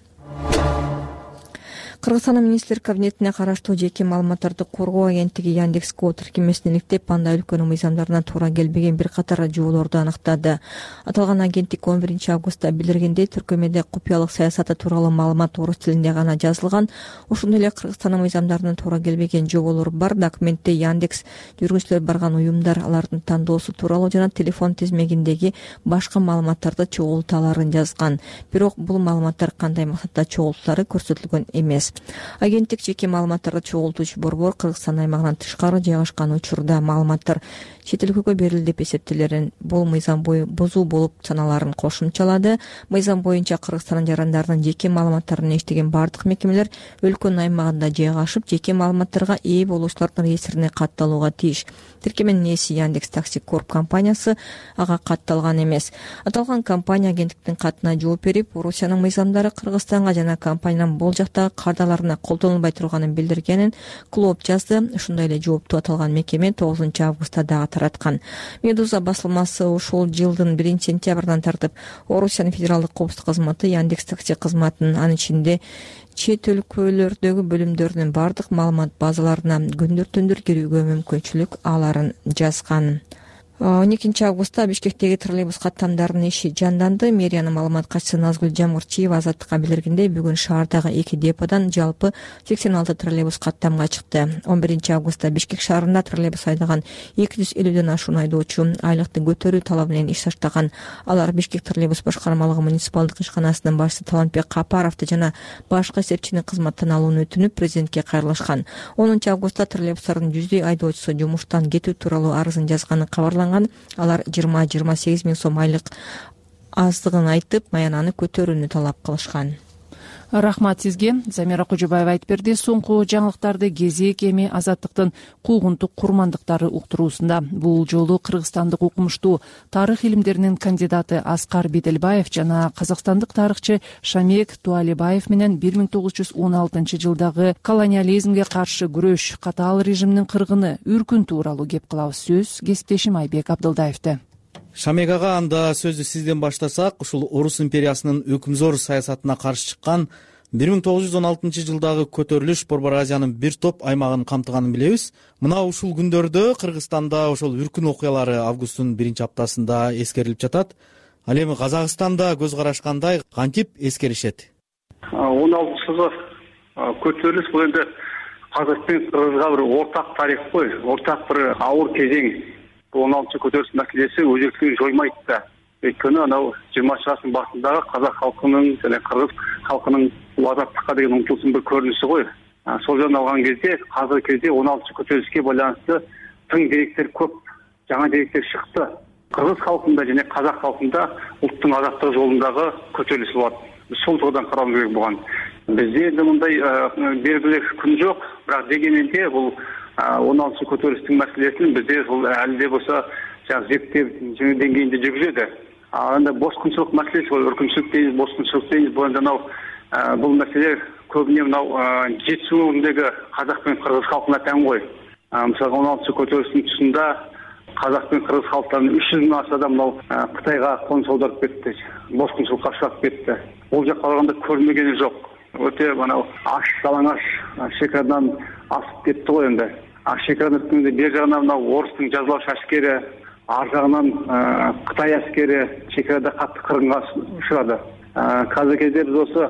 Кыргызстандын министрлер кабинетине караштуу жеке маалыматтарды коргоо агенттиги Яндекс.Го тиркемесин иликтеп, анда өлкөнүн мыйзамдарына туура келбеген бир катар жоолорду аныктады. Аталган агенттик он биринчи августта билдиргендей, тиркемеде купуялык саясаты тууралуу маалымат орус тилинде гана жазылган. Ошондой эле Кыргызстандын мыйзамдарына туура келбеген жоолор бар. Документте Яндекс жүргүнчүлөр барган уюмдар, алардын тандоосу тууралуу жана телефон тизмегиндеги башка маалыматтарды чогулта аларын жазган. Бирок бул маалыматтар кандай максатта чогултулары көрсөтүлгөн эмес. Агенттик жеке маалыматтарды чогултуучу борбор Кыргызстан аймагынан тышкары жайгашкан учурда маалыматтар чет өлкөгө берилди деп эсептелерин, бул мыйзам бою бузуу болуп саналарын кошумчалады. Мыйзам боюнча Кыргызстандын жарандарынын жеке маалыматтарын иштеген бардык мекемелер өлкөнүн аймагында жайгашып, жеке маалыматтарга ээ болуучулардын реестрине катталууга тийиш. Тиркеменин ээси Яндекс Такси Корп компаниясы ага катталган эмес. Аталган компания агенттиктин катына жооп берип, Орусиянын мыйзамдары Кыргызстанга жана компаниянын бул жактагы кардат базаларына колдонулбай турганын билдиргенин клуб жазды. Ушундай эле жоопту аталган мекеме тогузунчу августта дагы тараткан. Медуза басылмасы ушул жылдын биринчи сентябрынан тартып Орусиянын федералдык коопсуздук кызматы Яндекс такси кызматын, анын ичинде чет өлкөлөрдөгү бөлүмдөрүнүн бардык маалымат базаларына күндөр түндөр кирүүгө мүмкүнчүлүк аларын жазган. он экинчи августта Бишкектеги троллейбус каттамдарынын иши жанданды. Мэриянын маалымат катчысы Назгүл Жамгырчиева Азаттыкка билдиргендей, бүгүн шаардагы эки деподон жалпы сексен алты троллейбус каттамга чыкты. он биринчи августта Бишкек шаарында троллейбус айдаган эки жүз элүүдөн ашуун айдоочу айлыкты көтөрүү талабы менен иш таштаган. Алар Бишкек троллейбус башкармалыгы муниципалдык ишканасынын башчысы Талантбек Капаровду жана башка эсепчини кызматтан алууну өтүнүп, президентке кайрылышкан. онунчу августта троллейбустардын жүздөй айдоочусу жумуштан кетүү тууралуу арызын жазганы кабарланган. Алар жыйырма жыйырма сегиз миң сом айлык аздыгын айтып, маянаны көтөрүүнү талап кылышкан. Рахмат сизге. Замира Кожобаева айтып берди. Соңку жаңылыктарды кезек эми Азаттыктын куугунтук курмандыктары уктуруусунда. Бул жолу кыргызстандык укмуштуу тарых илимдеринин кандидаты Аскар Беделбаев жана казакстандык тарыхчы Шамек Туалибаев менен бир миң тогуз жүз он алтынчы жылдагы колониализмге каршы күрөш, катаал режимдин кыргыны, үркүн тууралуу кеп кылабыз. Сөз кесиптешим Айбек Абдылдаевде. Шамек ага, анда сөздү сизден баштасак, ушул Орус империясынын өкүмзор саясатына каршы чыккан бир миң тогуз жүз он алтынчы жылдагы көтөрүлүш Борбор Азиянын бир топ аймагын камтыганын билебиз. Мына ушул күндөрдө Кыргызстанда ошол үркүн окуялары августтун биринчи аптасында эскерилип жатат. Ал эми Казакстанда көз караш кандай, кантип эскеришет? он алтынчы жылы көтөрүлүш бул энди Казак менен Кыргызга бир ортак тарих кой, ортак бир ауыр кезең. он алтынчы көтөрүлүш маселеси өзектүүлүгүн жоймойт да. Өйткөнү анау жыйырманчы гасырдын башындагы казак халкынын жана кыргыз халкынын азаттыкка деген умтулуусунун бир көрүнүшү го. Сол жөнүн алган кезде, азыркы кезде он алтынчы көтөрүлүшкө байланыштуу тың деректер көп, жаңа деректер чыкты. Кыргыз халкында жана казак халкында улуттун азаттыгы жолундагы көтөрүлүш болот. Сол тургудан карауыбыз керек болгон. Бизде эми мындай белгилүү күн жок, бирок дегенинде бул он алтынчы көтөрүлүштүн маселесин бизде бул әлі де болса зерттеп деңгейинде жүргүзөдү. Анда боскунчулук маселеси бол, өркүнчүлүк дейбиз, боскунчулук дейбиз. Бул эми бул маселе көбүнө мынау жетишүү орнундагы казак менен кыргыз халкына тең гой. Мисалы он алтынчы көтөрүлүштүн тұсында казак менен кыргыз халктарынын үч жүз миң аса адам мынау Кытайга конус аударып кетти, боскунчулукка учурап кетти. Ол жакка барганда көрмөгени жок. Өтө анау аш жалаңаш шекарадан асып кетти го энди. А шекарадан өткөндө бер жагынан мынау орустун жазалаш аскери, ар жагынан Кытай аскери шекарада катты кыргынга учурады. Казыр кезде биз осы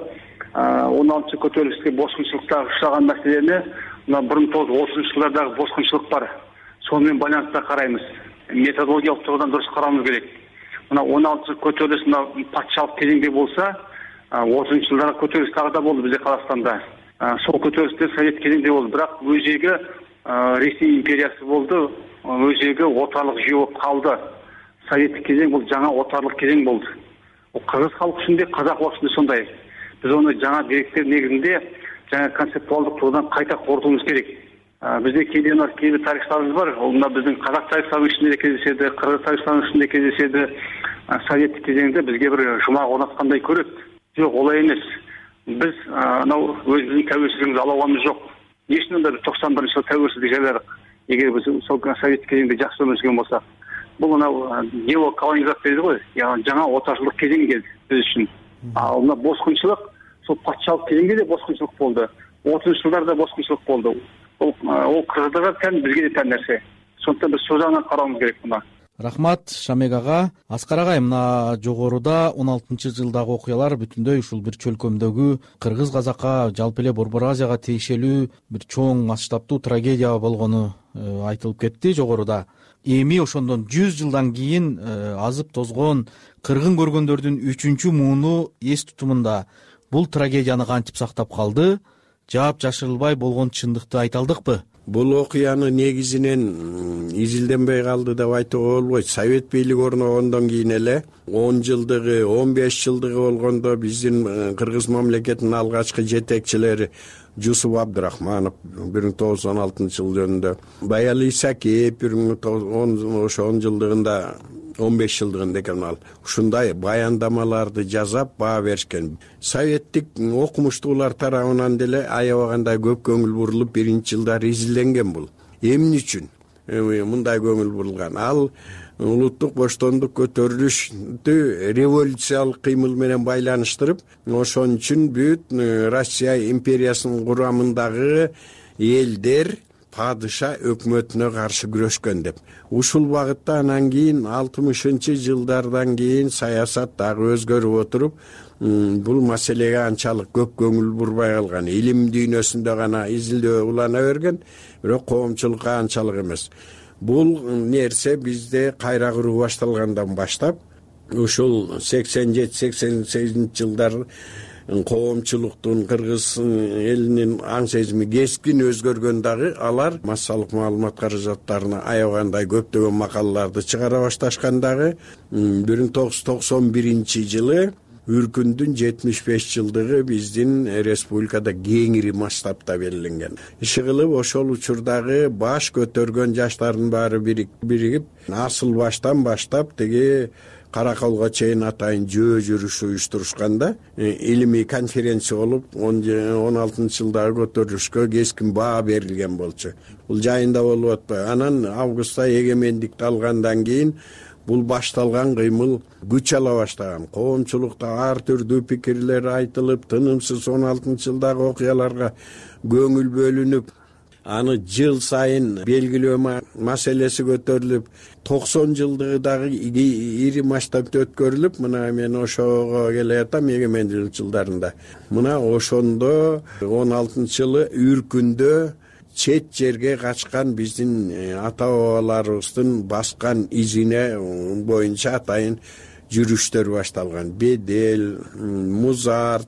он алтынчы көтөрүлүшкө боскунчулукта учураган маселени мына бир миң тогуз жүз отузунчу жылдардагы боскунчулук бар. Сону менен байланышта карайбыз. Методологиялык тургудан дурус карауыбыз керек. Мына он алтынчы көтөрүлүш мына патшалык кезеңде болса, отузунчу жылдары көтөрүлүш дагы да болду бизде Казакстанда. Сол көтөрүлүштө совет кезеңде болду, бирок өзеги Ресей империясы болду, өзеги отарлык жүйө болуп калды. Советтик кезең бул жаңа отарлык кезең болду. Кыргыз халкы үчүн, казак халкы үчүн сондай. Биз аны жаңа деректер негизинде жаңа концептуалдык тургудан кайта корутуубуз керек. Бизде кейде кейбир тарыхтарыбыз бар. Ол мына биздин казак тарыхтарынын ичинде кездешеди, кыргыз тарыхтарынын ичинде кездешеди. Советтик кезеңде бизге бир жумак орнаткандай көрөт. Жок, олай эмес. Биз анау өзүбүздүн тәуелсиздигибизди ала алганыбыз жок. Эчтен да токсон биринчи жылы тәуелсиздик жайладык. Эгер биз сол советтик кезеңде жакшы өмүр сүргөн болсак, бул анау неоколонизация дейт го, яғни жаңа отарчылык кезең келди биз үчүн. Ал мына боскунчулук, сол патшалык кезеңде де боскунчулук болду. отузунчу жылдарда боскунчулук болду. Ол ол кыргыздарга тән, бизге де тән нерсе. Сондықтан биз сол жагынан карауыбыз керек мына. Рахмат Шамек ага. Аскар агай, мына жогоруда он алтынчы жылдагы окуялар бүтүндөй ушул бир чөлкөмдөгү кыргыз казакка, жалпы эле Борбор Азияга тиешелүү бир чоң масштабтуу трагедия болгону айтылып кетти жогоруда. Эми ошондон жүз жылдан кийин азып тозгон кыргын көргөндөрдүн үчүнчү мууну эс тутумунда бул трагедияны кантип сактап калды? Жаап жашырылбай болгон чындыкты айта алдыкпы? Бул окуяны негизинен изилденбей калды деп айтууга болбойт. Совет бийлиги орногондон кийин эле он жылдыгы, он беш жылдыгы болгондо биздин кыргыз мамлекетинин алгачкы жетекчилери Жусуп Абдрахманов бир миң тогуз жүз он алтынчы жыл жөнүндө, Баял Исакиев бир миң тогуз жүз он жылдыгында он беш жылдыгында экен ал. Ушундай баяндамаларды жасап баа беришкен. Советтик окумуштуулар тарабынан деле аябагандай көп көңүл бурулуп биринчи жылдары изилденген бул. Эмне үчүн мындай көңүл бурулган? Ал улуттук боштондук көтөрүлүштү революциялык кыймыл менен байланыштырып, ошон үчүн бүт Россия империясынын курамындагы элдер падыша өкмөтүнө каршы күрөшкөн деп. Ушул багытта анан кийин алтымышынчы жылдардан кийин саясат дагы өзгөрүп отуруп, бул маселеге анчалык көп көңүл бурбай калган. Илим дүйнөсүндө гана изилдөө улана берген, бирок коомчулукка анчалык эмес. Бул нерсе бизде кайра куруу башталгандан баштап, ушул сексен жети сексен сегизинчи жылдар коомчулуктун, кыргыз элинин аң сезими кескин өзгөргөн дагы алар массалык маалымат каражаттарына аябагандай көптөгөн макалаларды чыгара башташкан дагы бир миң тогуз жүз токсон биринчи жылы Үркүндүн жетимиш беш жылдыгы биздин республикада кеңири масштабта белгиленген. Иши кылып ошол учурдагы баш көтөргөн жаштардын баары биригип, асыл баштан баштап тиги Караколго чейин атайын жөө жүрүш уюштурушканда, илимий конференция болуп, он алтынчы жылдагы көтөрүлүшкө кескин баа берилген болчу. Бул жайында болуп атпайбы? Анан августта эгемендикти алгандан кийин бул башталган кыймыл күч ала баштаган. Коомчулукта ар түрдүү пикирлер айтылып, тынымсыз он алтынчы жылдагы окуяларга көңүл бөлүнүп, аны жыл сайын белгилөө маселеси көтөрүлүп, токсон жылдыгы дагы ири масштабта өткөрүлүп, мына мен ошого келе атам эгемендик жылдарында. Мына ошондо он алтынчы жылы Үркүндө чет жерге качкан биздин ата бабаларыбыздын баскан изине боюнча атайын жүрүштөр башталган. Бедел, Музарт,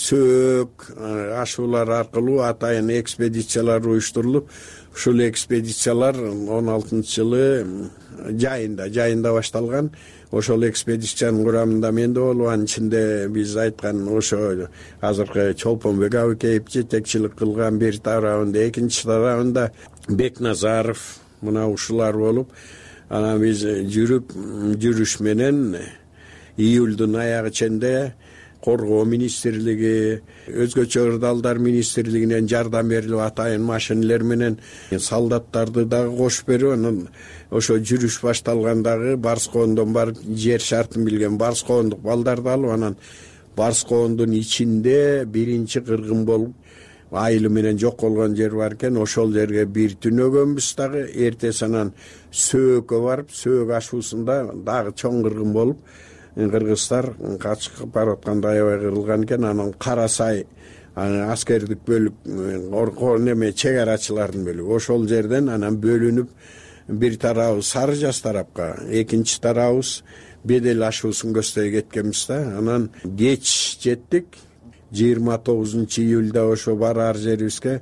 Сөөк, ашуулар аркылуу атайын экспедициялар уюштурулуп, ушул экспедициялар он алтынчы жылы жайында жайында башталган. Ошол экспедициянын курамында мен да болуп, анын ичинде биз айткан ошо азыркы Чолпонбек Абыкеев жетекчилик кылган бир тарабында, экинчи тарабында Бекназаров, мына ушулар болуп, анан биз жүрүп жүрүш менен июлдун аягы ченде Коргоо министрлиги, өзгөчө ырдалдар министрлигинен жардам берилип, атайын машинелер менен солдаттарды дагы кошуп берип, анан ошо жүрүш башталгандагы Барскоондон барып жер шартын билген барскоондук балдарды алып, анан Барскоондун ичинде биринчи кыргын болуп айылы менен жок болгон жер бар экен. Ошол жерге бир түнөгөнбүз дагы. Эртеси анан Сөөккө барып, Сөөк ашуусунда дагы чоң кыргын болуп, кыргыздар качып баратканда аябай кырылган экен. Анан Карасай аскердик бөлүк, неме чегарачылардын бөлүгү, ошол жерден анан бөлүнүп, бир тарабы Сары Жаз тарапка, экинчи тарабыбыз Бедел ашуусун көздөй кеткенбиз да. Анан кеч жеттик. жыйырма тогузунчу июлда ошо барар жерибизге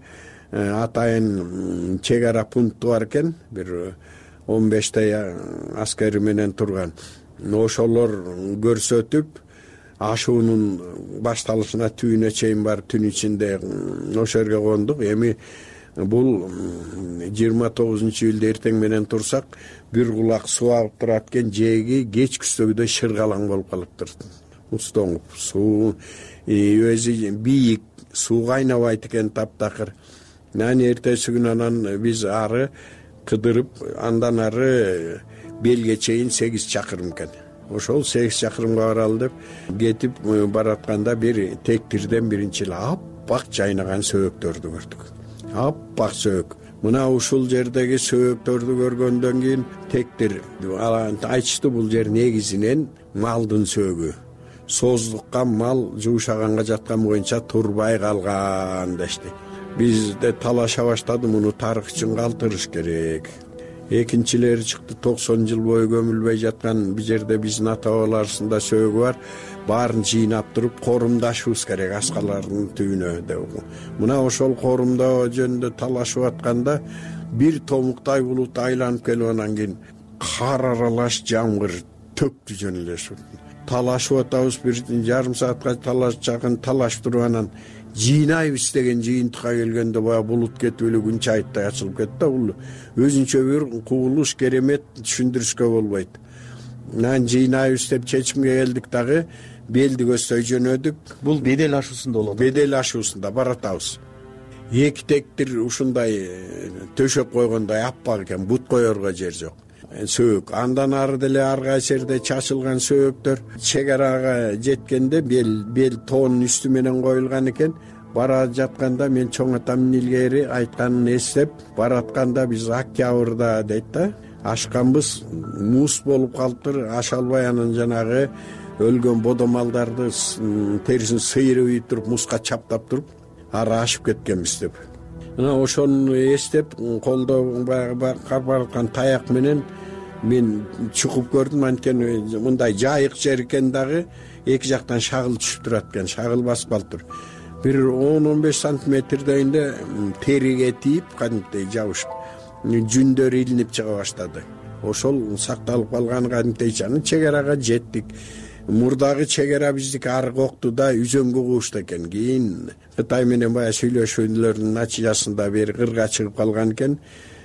атайын чегара пункту бар экен, бир он бештей аскери менен турган. Ошолор көрсөтүп, ашуунун башталышына түбүнө чейин бар, түн ичинде ошол жерге кондук. Эми бул жыйырма тогузунчу июлда эртең менен турсак, бир кулак суу алып турат экен, жээги кечкүстөгүдөй шыргалаң болуп калыптыр. Устоңуп, суу өзү бийик, суу кайнабайт экен таптакыр. Анан эртеси күнү анан биз ары кыдырып, андан ары Белге чейин сегиз чакырым экен. Ошол сегиз чакырымга баралы деп кетип баратканда бир тектирден биринчи эле аппак жайнаган сөөктөрдү көрдүк. Аппак сөөк. Мына ушул жердеги сөөктөрдү көргөндөн кийин тектир айтышты, бул жер негизинен малдын сөөгү. Создукка мал жуушаганга жаткан боюнча турбай калган дешти. Бизде талаша баштады, муну тарых үчүн калтырыш керек. Экинчилери чыкты, токсон жыл бою көмүлбөй жаткан бул жерде биздин ата бабаларыбыздын сөөгү бар. Баарын жыйнап туруп корумдашыбыз керек аскалардын түбүнө деп. Мына ошол корумдоо жөнүндө талашып атканда бир томуктай булут айланып келип, анан кийин кар аралаш жамгыр төктү жөн эле. Талашып атабыз, бир жарым саатка талаш жакын талашып туруп, анан жыйнайбыз деген жыйынтыкка келгенде баягы булут кетип эле күн чайыттай ачылып кетти да. Бул өзүнчө бир кубулуш, керемет, түшүндүрүшкө болбойт. анан жыйнайбыз деп чечимге келдик дагы белди көздөй жөнөдүк. Бул бедел ашуусунда болот. Бедел ашуусунда баратабыз. Эки тектир ушундай төшөп койгондой аппак экен, бут коерго жер жок. Сөөк андан ары деле ар кайсы жерде чачылган сөөктөр. Чек арага жеткенде бел бел тоонун үстү менен коюлган экен. Бара жатканда мен чоң атамдын илгери айтканын эстеп баратканда биз октябрда дейт да ашканбыз, муз болуп калыптыр. Аша албай анан жанагы өлгөн бодомалдарды терисин сыйрып туруп музга чаптап туруп ары ашып кеткенбиз деп. Мына ошону эстеп колдо карбараткан таяк менен мен чукуп көрдүм. Анткени мындай жайык жер экен дагы эки жактан шагыл түшүп турат экен, шагыл басып калыптыр. Бир он он беш сантиметрдейинде териге тийип кадимкидей жабышып жүндөр илинип чыга баштады. Ошол сакталып калган кадимкидей чаны чек арага жеттик. Мурдагы чек ара биздики ары коктуда үзөңгө куушта экен. Кийин Кытай менен баягы сүйлөшүүлөрдүн натыйжасында бери кырга чыгып калган экен.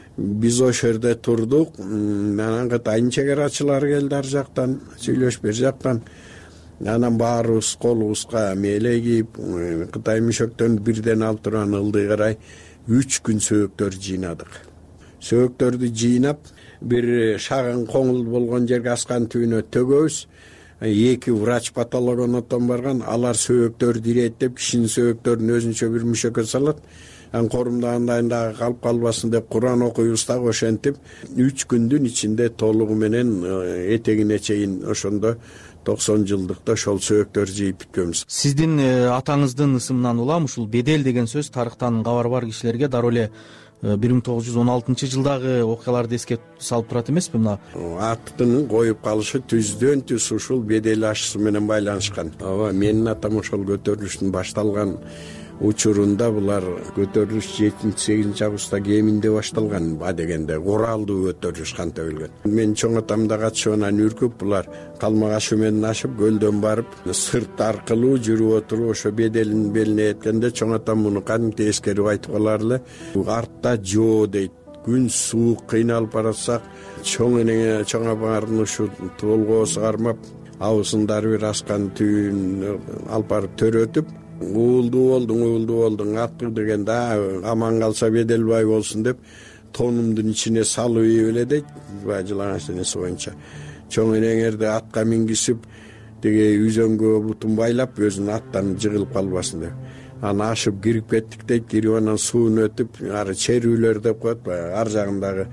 Биз ошол жерде турдук. Анан Кытайдын чек арачылары келди ар жактан, сүйлөшүп бер жактан. Анан баарыбыз колубузга мээлей кийип, Кытай мишөктөрүн бирден алып турган ылдый карай үч күн сөөктөр жыйнадык. Сөөктөрдү жыйнап, бир шагын коңул болгон жерге аскан түбүнө төгөбүз. Эки врач патологоонотон барган, алар сөөктөрдү иреттеп, кишинин сөөктөрүн өзүнчө бир мишөккө салат. Ан корумдагандай дагы калып калбасын деп Куран окуйбуз дагы ошентип үч күндүн ичинде толугу менен этегине чейин ошондо токсон жылдыкта ошол сөөктөр жыйып бүткөнбүз. Сиздин атаңыздын ысымынан улам ушул бедел деген сөз тарыхтан кабары бар кишилерге дароо эле бир миң тогуз жүз он алтынчы жылдагы окуяларды эске салып турат эмеспи? Мына атын коюп калышы түздөн түз ушул бедел ашуусу менен байланышкан. Ооба, менин атам ошол көтөрүлүштүн башталган учурунда булар көтөрүлүш жетинчи сегизинчи августта кеминде башталган. Ба дегенде куралдуу көтөрүлүш кантип өлгөн. Мен чоң атам да катышып анан үркүп, булар калмак ашуу менен ашып көлдөн барып сырт аркылуу жүрүп отуруп ошо беделин белине эткенде чоң атам муну кантип эскерип айтып калар эле. Артта жоо дейт. Күн суук кыйналып баратсак, чоң эне чоң апаңардын ушу толгоосу кармап, абысындары бир аскан түйүн алып барып төрөтүп, уулдуу болдуң, уулдуу болдуң, аттык дегенде аман калса беделбай болсун деп тонумдун ичине салып ийип эле дейт. Баягы жылаңач денеси боюнча. Чоң энеңерди атка мингизип, деге үзөңгө бутун байлап, өзүн аттан жыгылып калбасын деп. Аны ашып кирип кеттик дейт. Кирип анан суун өтүп, ары черүүлөр деп коет, ар жагындагы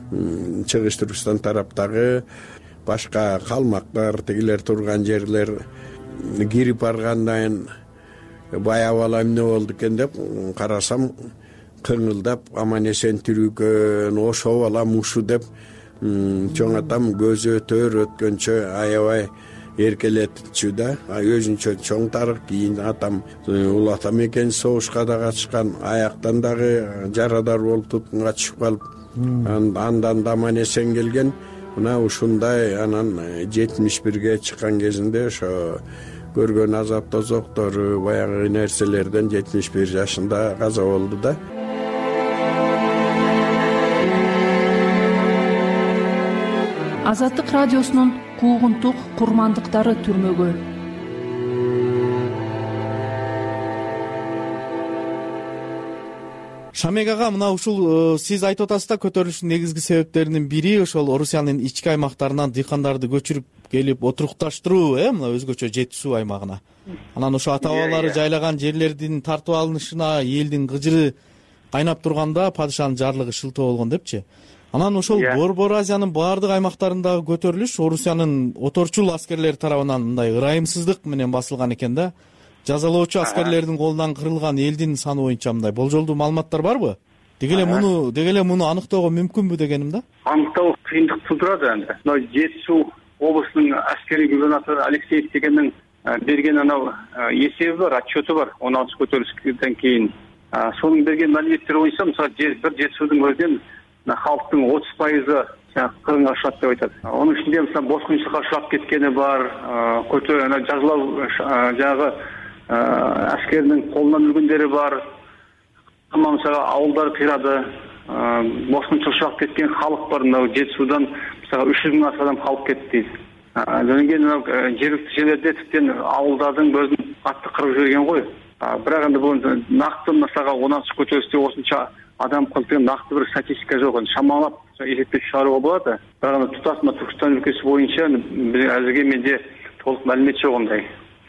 чыгыш Түркстан тараптагы башка калмактар, тигилер турган жерлер кирип баргандан баягы бала эмне болду экен деп карасам, кыңылдап аман эсен тирүүкөн, ошо бала мушу деп чоң атам көзү өтөр өткөнчө аябай эркелетчү да. Өзүнчө чоң тарых. Кийин атам ул атам экен согушка да катышкан, аяктан дагы жарадар болуп туткунга түшүп калып, андан да аман эсен келген. Мына ушундай анан жетимиш бирге чыккан кезинде ошо көргөн азап тозоктору, баягы нерселерден жетимиш бир жашында каза болду да. Азаттык радиосунун куугунтук курмандыктары түрмөгө. Шамек ага, мына ушул сиз айтып атасыз да, көтөрүлүштүн негизги себептеринин бири ошол Орусиянын ички аймактарынан дыйкандарды көчүрүп келип отурукташтыруу, э, мына өзгөчө Жети суу аймагына. Анан ошо ата бабалары жайлаган жерлердин тартып алынышына элдин кыжыры кайнап турганда падышанын жарлыгы шылтоо болгон депчи. Анан ошол Борбор Азиянын баардык аймактарындагы көтөрүлүш Орусиянын оторчул аскерлери тарабынан мындай ырайымсыздык менен басылган экен да. Жазалоочу аскерлердин колунан кырылган элдин саны боюнча мындай болжолдуу маалыматтар барбы? Деге эле муну, деге эле муну аныктоого мүмкүнбү дегеним да? Аныктоо кыйындык туудурат энди. Мына Жети суу облусунун аскерий губернатору Алексеев дегендин берген анау эсеби бар, отчету бар. он алтынчы көтөрүлүштөн кийин сонун берген маалыматтар боюнча, мисалы бир Жети суудун өзүнөн халктын отуз пайызы кыргынга ұшырады деп айтады. Оның ішінде мысалы босқыншылыққа ұшырап кеткені бар, көтө жазалау жаңағы әскерінің қолынан өлгендері бар. Ama мысалы ауылдар қирады, босқыншылыққа ұшырап кеткен халық бар. Жетісудан мысалы үш жүз мың адам халық кетті дейді. Анан кийин мына жергиликтүү жерлерде типтен ауылдардын көзүн катты кырып жиберген го. Бирок анда бул накты мисалга он алтынчы көтөрүлүштө осунча адам кылды деген накты бир статистика жок. Шамалап эсептеп чыгарууга болот. Бирок анда туташ Түркстан өлкөсү боюнча биз азыркы менде толук маалымат жок ондай.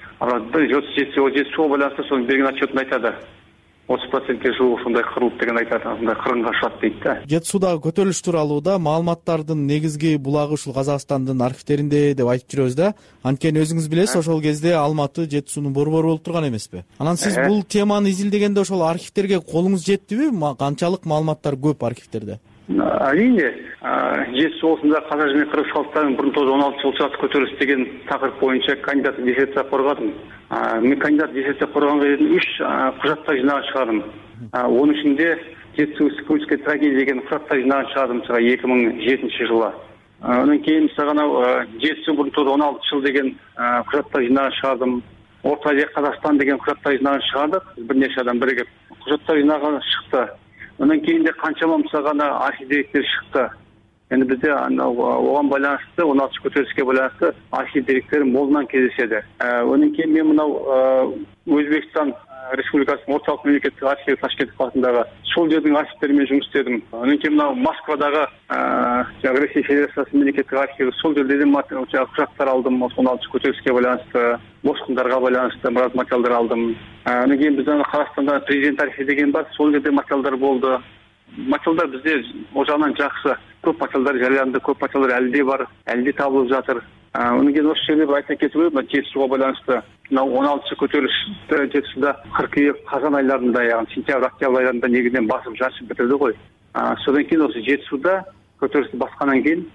Жетисуга байланыштуу сонун берген отчетун айтады. отуз процентке жугу ушундай кырылып деген айтат, ушундай кырынга ашат дейт да. Жети суудагы көтөрүлүш тууралуу да маалыматтардын негизги булагы ушул Казакстандын архивтеринде деп айтып жүрөбүз да. Анткени өзүңүз билесиз, ошол кезде Алматы Жети суунун борбору болуп турган эмеспи? Анан сиз бул теманы изилдегенде ошол архивтерге колуңуз жеттиби? Канчалык маалыматтар көп архивтерде? Әрине, Жети суу облусунда казак жана кыргыз калктарынын бир миң тогуз жүз он алтынчы жылы көтөрүлүш деген такырып боюнча кандидат диссертация коргодум. Мен кандидат диссертация коргонго үч кужатта жинаган чыгардым. Онун ичинде Жети суу республикалык трагедия деген кужатта жинаган чыгардым эки миң жетинчи жылы. Андан кийин мисалга Жети суу бир миң тогуз жүз он алтынчы жыл деген кужатта жинаган чыгардым. Орто Азия Казакстан деген кужатта жинаган чыгардык. Бир нече адам биригип кужатта жинаган чыкты. Андан кийин де канчама мисалга архив деректер чыкты. Эми бизде оган байланыштуу он алтынчы көтөрүлүшкө байланыштуу архив деректери молунан кездешет. Андан кийин мен мынау Өзбекстан Республикасынын ортолук мамлекеттик архиви Ташкент каласындагы сол жердин архивтеримен жумуш иштедим. Андан кийин мынау Москвадагы Россия Федерациясынын мамлекеттик архиви сол жерден кужаттар алдым. он алтынчы көтөрүлүшкө байланыштуу, бошкундарга байланыштуу мурат материалдар алдым. Андан кийин биздин Казакстанда президент архиви деген бар, сол жерде материалдар болду. Материалдар бизде о жагынан жакшы. Көп материалдар жарыяланды, көп материалдар әлде бар, әлде табылып жатыр. Андан кийин ошол жерде айта кетип өтөм, Жети сууга байланыштуу мына он алтынчы көтөрүлүштө Жети сууда кыркүйек, казан айларында, яғни сентябрь, октябрь айларында негизинен басып жарышып битирди го. Содан кийин осы Жети сууда көтөрүлүштү баскандан кийин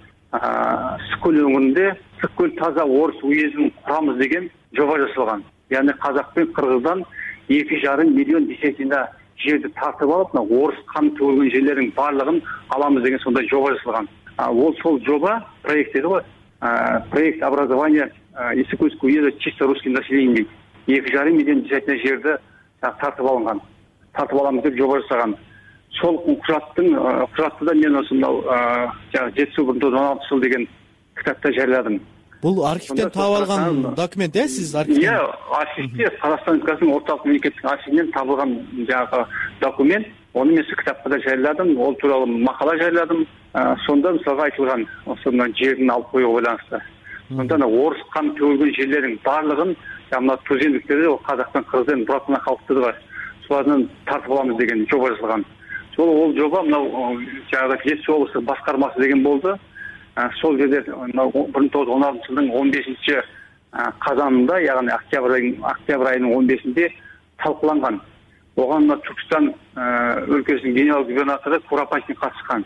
Сыккөл өңүрүндө Сыккөл таза орус уездин курамыз деген жоба жасалган. Яғни казак пен кыргыздан эки жарым миллион десятина жерди тартып алып, орус каны төгүлгөн жерлердин баардыгын аламыз деген сондай жоба жасалган. Ол сол жоба проект деди го. Проект образования Иссыкульского уезда чисто русским населением дейт. эки жарым миллион десятина жерди тартып алынган. Тартып аламыз деп жоба жасаган. Сол кужаттын кужатты да мен осундай Жети суу бир миң тогуз жүз он алтынчы жыл деген китапта жарыяладым. Бул архивден таап алган документ, э, сиз архивден? Иә, архивде Казакстан Республикасынын ортолук мамлекеттик архивинен табылган жагы документ. Оны мен китапта да жарыяладым, ол тууралуу макала жарыяладым. Сонда мисалга айтылган ошондон жердин алып коюуга байланыштуу. Сонда орус каны төгүлгөн жерлердин баардыгын, мына туземдиктерди Казактан, Кыргыздан, Буратана калктары бар. Солардан тартып аламыз деген жоба жасалган. Сол ол жоба мына жагы Жети суу облустук башкармасы деген болду. Сол жерде бир миң тогуз жүз он алтынчы жылдын он бешинчи казанында, яғни октябрь айынын он бешинде талкууланган. Оған Түркістан өлкөсүнүн генерал губернатору Куропаткин катышкан.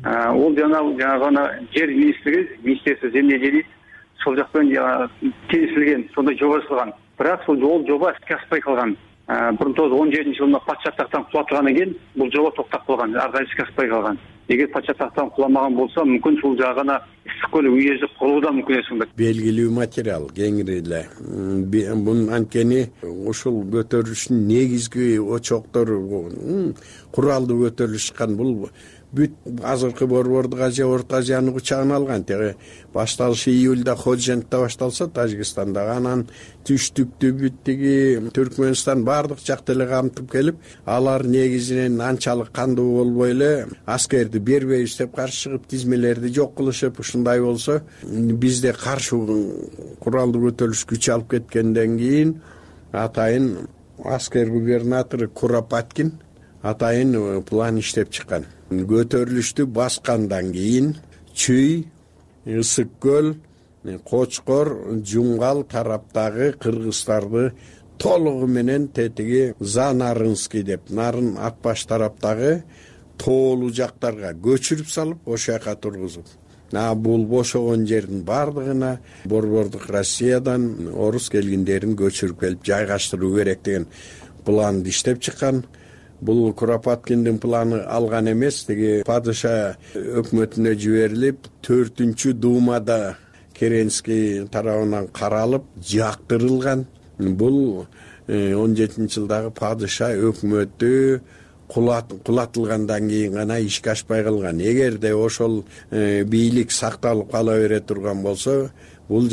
Ол жанагы жер министрлиги, министерство земледелия сол жактан келишилген, сондай жоба жасалган. Бирок сол жол жоба иске аспай калган. бир миң тогуз жүз он жетинчи жылында патша тактан кулатгандан кийин бул жоба токтоп калган, ар кайсы иске аспай калган. Эгер патша тактан куламаган болсо, мүмкүн ушул жагына Сыккөл уезди куруу да мүмкүн эмес. Белгилүү материал кеңири эле. Бун анткени ушул көтөрүлүштүн негизги очоктору куралдуу көтөрүлүшкан. Бул бүт азыркы борбордук Азия, Орто Азияны кучагына алган. Теги башталышы июлда Ходжентте башталса, Тажикстандагы, анан түштүктү бүттүги Түркмөнстан бардык жакты эле камтып келип, алар негизинен анчалык кандуу болбой эле аскерди бербейбиз деп каршы чыгып, тизмелерди жок кылышып, ушундай болсо, бизде каршы куралдуу көтөрүлүш күч алып кеткенден кийин атайын аскер губернатору Куропаткин атайын план иштеп чыккан. Көтөрүлүштү баскандан кийин Чүй, Ысык-Көл, Кочкор, Жумгал тараптагы кыргыздарды толугу менен тетиги Занарынский деп Нарын Атбаш тараптагы тоолуу жактарга көчүрүп салып, ошол жака тургузуп, бул бошогон жердин бардыгына борбордук Россиядан орус келгиндерин көчүрүп келип жайгаштыруу керек деген планды иштеп чыккан. Бул Куропаткиндин планы алган эмес, теги падыша өкмөтүнө жиберилип, төртүнчү думада Керенский тарабынан каралып, жактырылган. Бул он жетинчи жылдагы падыша өкмөтү кулатылгандан кийин гана ишке ашпай калган. Эгерде ошол бийлик сакталып кала бере турган болсо, бул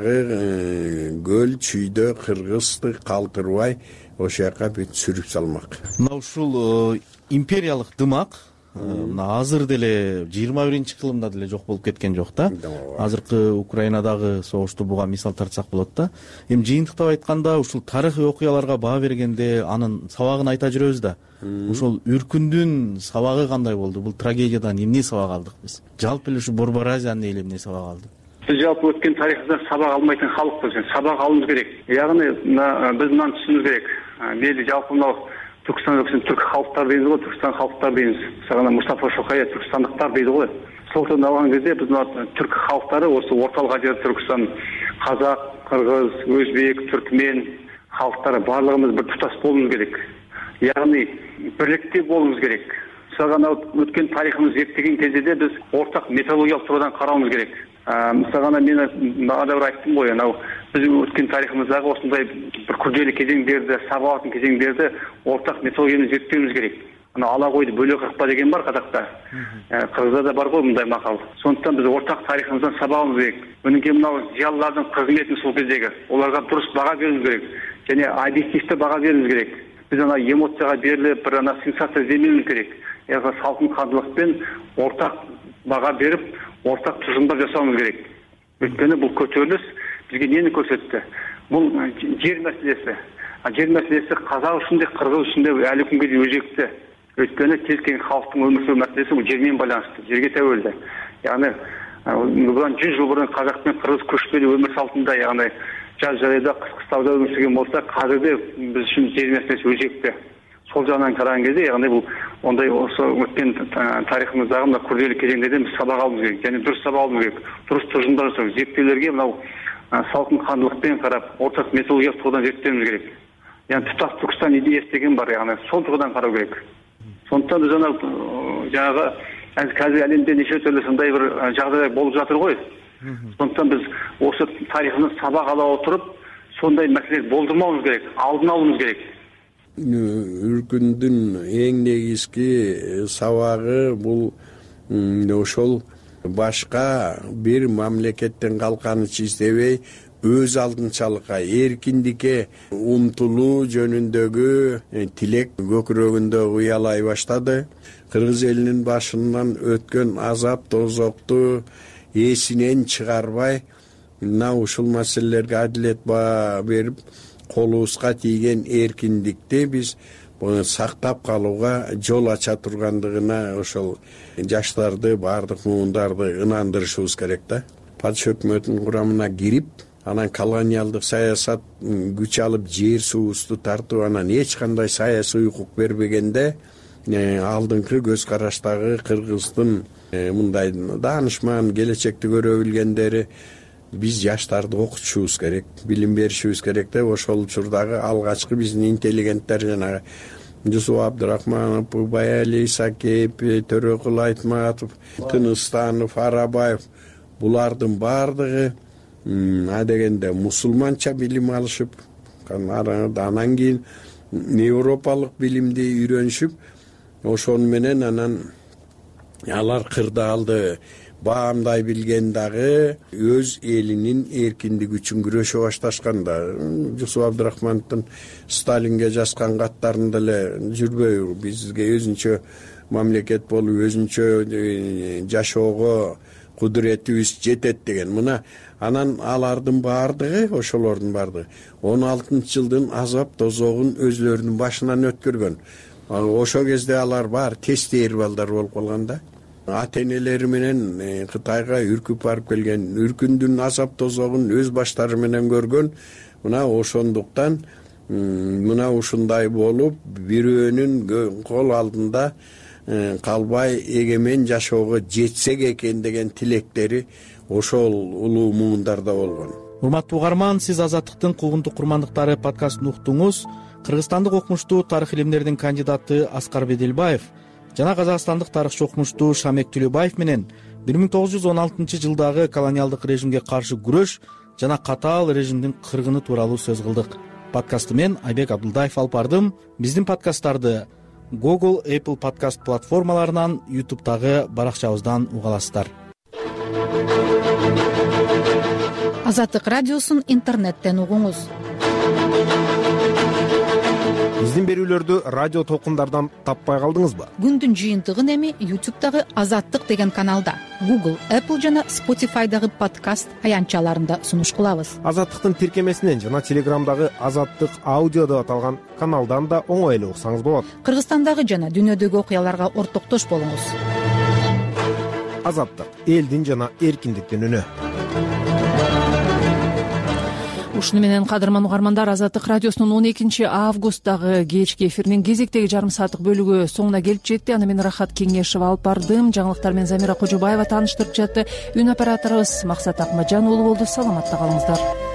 жактагы көл чүйдө кыргызды калтырбай ошол жака бүт сүрүп салмак. Мына ушул империялык дымак мына азыр деле жыйырма биринчи кылымда деле жок болуп кеткен жок да. Азыркы Украинадагы согушту буга мисал тартсак болот да. Эми жыйынтыктап айтканда ушул тарыхый окуяларга баа бергенде анын сабагын айта жүрөбүз да. Ушул үркүндүн сабагы кандай болду? Бул трагедиядан эмне сабак алдык биз? Жалпы эле ушу Борбор Азиянын эли эмне сабак алды? Биз жалпы өткөн тарыхыбыздан сабак алмайтын халыкпыз. Сабак алуубуз керек. Ягны биз мынаны түшүнүбүз керек. Мейли жалпы мына Түркістан өлкесин түрк халықтар дейбиз го, Түркістан халықтар дейбиз. Сагана Мустафа Шокай түркістандыктар дейді ғой. Сол түрдө алган кезде биз мына түрк халықтары осы орталык Азия, Түркістан, казак, кыргыз, өзбек, түркмен халықтары барлығымыз бір тұтас болуымыз керек. Яғни бірлікте болуымыз керек. Сагана өткен тарихымызды зерттеген кезде де біз ортақ методологиялық тұрғыдан қарауымыз керек. Мысалға мен бағана бір айттым ғой, анау біз өткен тарихымыздағы осындай бір күрделі кезеңдерді, сабақ алатын кезеңдерді ортақ методологияны зерттеуіміз керек. Ана ала қойды бөле қырықпа деген бар қазақта. Қырғызда да бар ғой мұндай мақал. Сондықтан біз ортақ тарихымыздан сабағымыз керек. Өнен кейін мынау зиялылардың қызметін сол кездегі оларға дұрыс баға беруіміз керек. Және объективті баға беруіміз керек. Біз ана эмоцияға беріліп, бір ана сенсация іздемеуіміз керек. Яғни салқын қандылықпен ортақ баға беріп, ортақ тұжырымдар жасауымыз керек. Өйткені бұл көтеріліс бізге нені көрсетті? Бұл жер мәселесі. Жер мәселесі қазақ үшін де, қырғыз үшін де әлі күнге дейін өзекті. Өйткені кез келген халықтың өмір сүру мәселесі бұл жермен байланысты, жерге тәуелді. Яғни бұдан жүз жыл бұрын қазақ пен қырғыз көшпелі өмір салтында, яғни жаз жайлауда, қыс қыстауда өмір сүрген болса, қазір де біз үшін жер мәселесі өзекті. Сол жағынан қараған кезде, яғни бұл ондай осы өткен тарихымыздағы мына күрделі кезеңдерден біз сабақ алуымыз керек, және дұрыс сабақ алуымыз керек, дұрыс тұжырымдар жасау, зерттеулерге мынау салқын қандылықпен қарап, ортақ методологиялық тұрғыдан зерттеуіміз керек. Яғни тұтас Түркістан идеясы деген бар, яғни сол тұрғыдан қарау керек. Сондықтан біз анау жаңағы қазір әлемде неше түрлі сондай бір жағдайлар болып жатыр ғой. Сондықтан біз осы тарихымыздан сабақ ала отырып, сондай мәселелерді болдырмауымыз керек, алдын алуымыз керек. Үркүндүн эң негизги сабагы бул ошол башка бир мамлекеттен калканыч издебей өз алдынчалыкка эркиндикке умтулуу жөнүндөгү тилек көкүрөгүндө уялай баштады. Кыргыз элинин башынан өткөн азап тозокту эсинен чыгарбай мына ушул маселелерге адилет баа берип колубузга тийген эркиндикти биз сактап калууга жол ача тургандыгына ошол жаштарды, баардык муундарды ынандырышыбыз керек да. Патша өкмөтүнүн курамына кирип, анан колониалдык саясат күч алып жер суубузду тартып, анан эч кандай саясий укук бербегенде алдыңкы көз караштагы кыргыздын мындай даанышман, келечекти көрө билгендери биз жаштарды окутушубуз керек, билим беришибиз керек деп ошол учурдагы алгачкы биздин интеллигенттер жанагы Жусуп Абдрахманов, Баяли Исакеев, Төрөкул Айтматов, Тыныстанов, Арабаев булардын баардыгы адегенде мусулманча билим алышып, анан кийин европалык билимди үйрөнүшүп, ошону менен анан алар кырдаалды баамдай билген дагы өз элинин эркиндиги үчүн күрөшө башташкан да. Жусуп Абдрахмановдун Сталинге жазган каттарын деле жүрбөйбү, бизге өзүнчө мамлекет болуп, өзүнчө жашоого кудуретибиз жетет деген. Мына анан алардын баардыгы, ошолордун баардыгы он алтынчы жылдын азап тозогун өзлөрүнүн башынан өткөргөн. Ошол кезде алар бар тестейр балдар болуп калган да. Ата-энелери менен Кытайга үркүп барып келген, үркүндүн азап тозогун өз баштары менен көргөн. Мына ошондуктан мына ушундай болуп, бирөөнүн кол алдында калбай эгемен жашоого жетсек экен деген тилектери ошол улуу муундарда болгон. Урматтуу угарман, сиз Азаттыктын куугунтук курмандыктары подкастын уктуңуз. Кыргызстандык окумуштуу тарых илимдеринин кандидаты Аскар Беделбаев жана казакстандык тарыхчы окумуштуу Шамек Түлөбаев менен бир миң тогуз жүз он алтынчы жылдагы колониалдык режимге каршы күрөш жана катаал режимдин кыргыны тууралуу сөз кылдык. Подкастты мен Айбек Абдулдаев алып бардым. Биздин подкасттарды Google, Apple подкаст платформаларынан, ютубтагы баракчабыздан уга аласыздар. Азаттык радиосун интернеттен угуңуз. Биздин берүүлөрдү радио толкундардан таппай калдыңызбы? Күндүн жыйынтыгын эми ютубтагы Азаттык деген каналда, Google, Apple жана Spotify'дагы подкаст аянтчаларында сунуш кылабыз. Азаттыктын тиркемесинен жана Телеграмдагы Азаттык аудио деп аталган каналдан да оңой эле уксаңыз болот. Кыргызстандагы жана дүйнөдөгү окуяларга ортоктош болуңуз. Азаттык — элдин жана эркиндиктин үнү. Ушуну менен кадырман угармандар, Азаттык радиосунун он экинчи августтагы кечки эфиринин кезектеги жарым сааттык бөлүгү соңуна келип жетти. Аны мен Рахат Кеңешева алып бардым. Жаңылыктар менен Замира Кожобаева тааныштырып жатты. Үн операторубуз Максат Акмаджан уулу болду. Саламатта калыңыздар.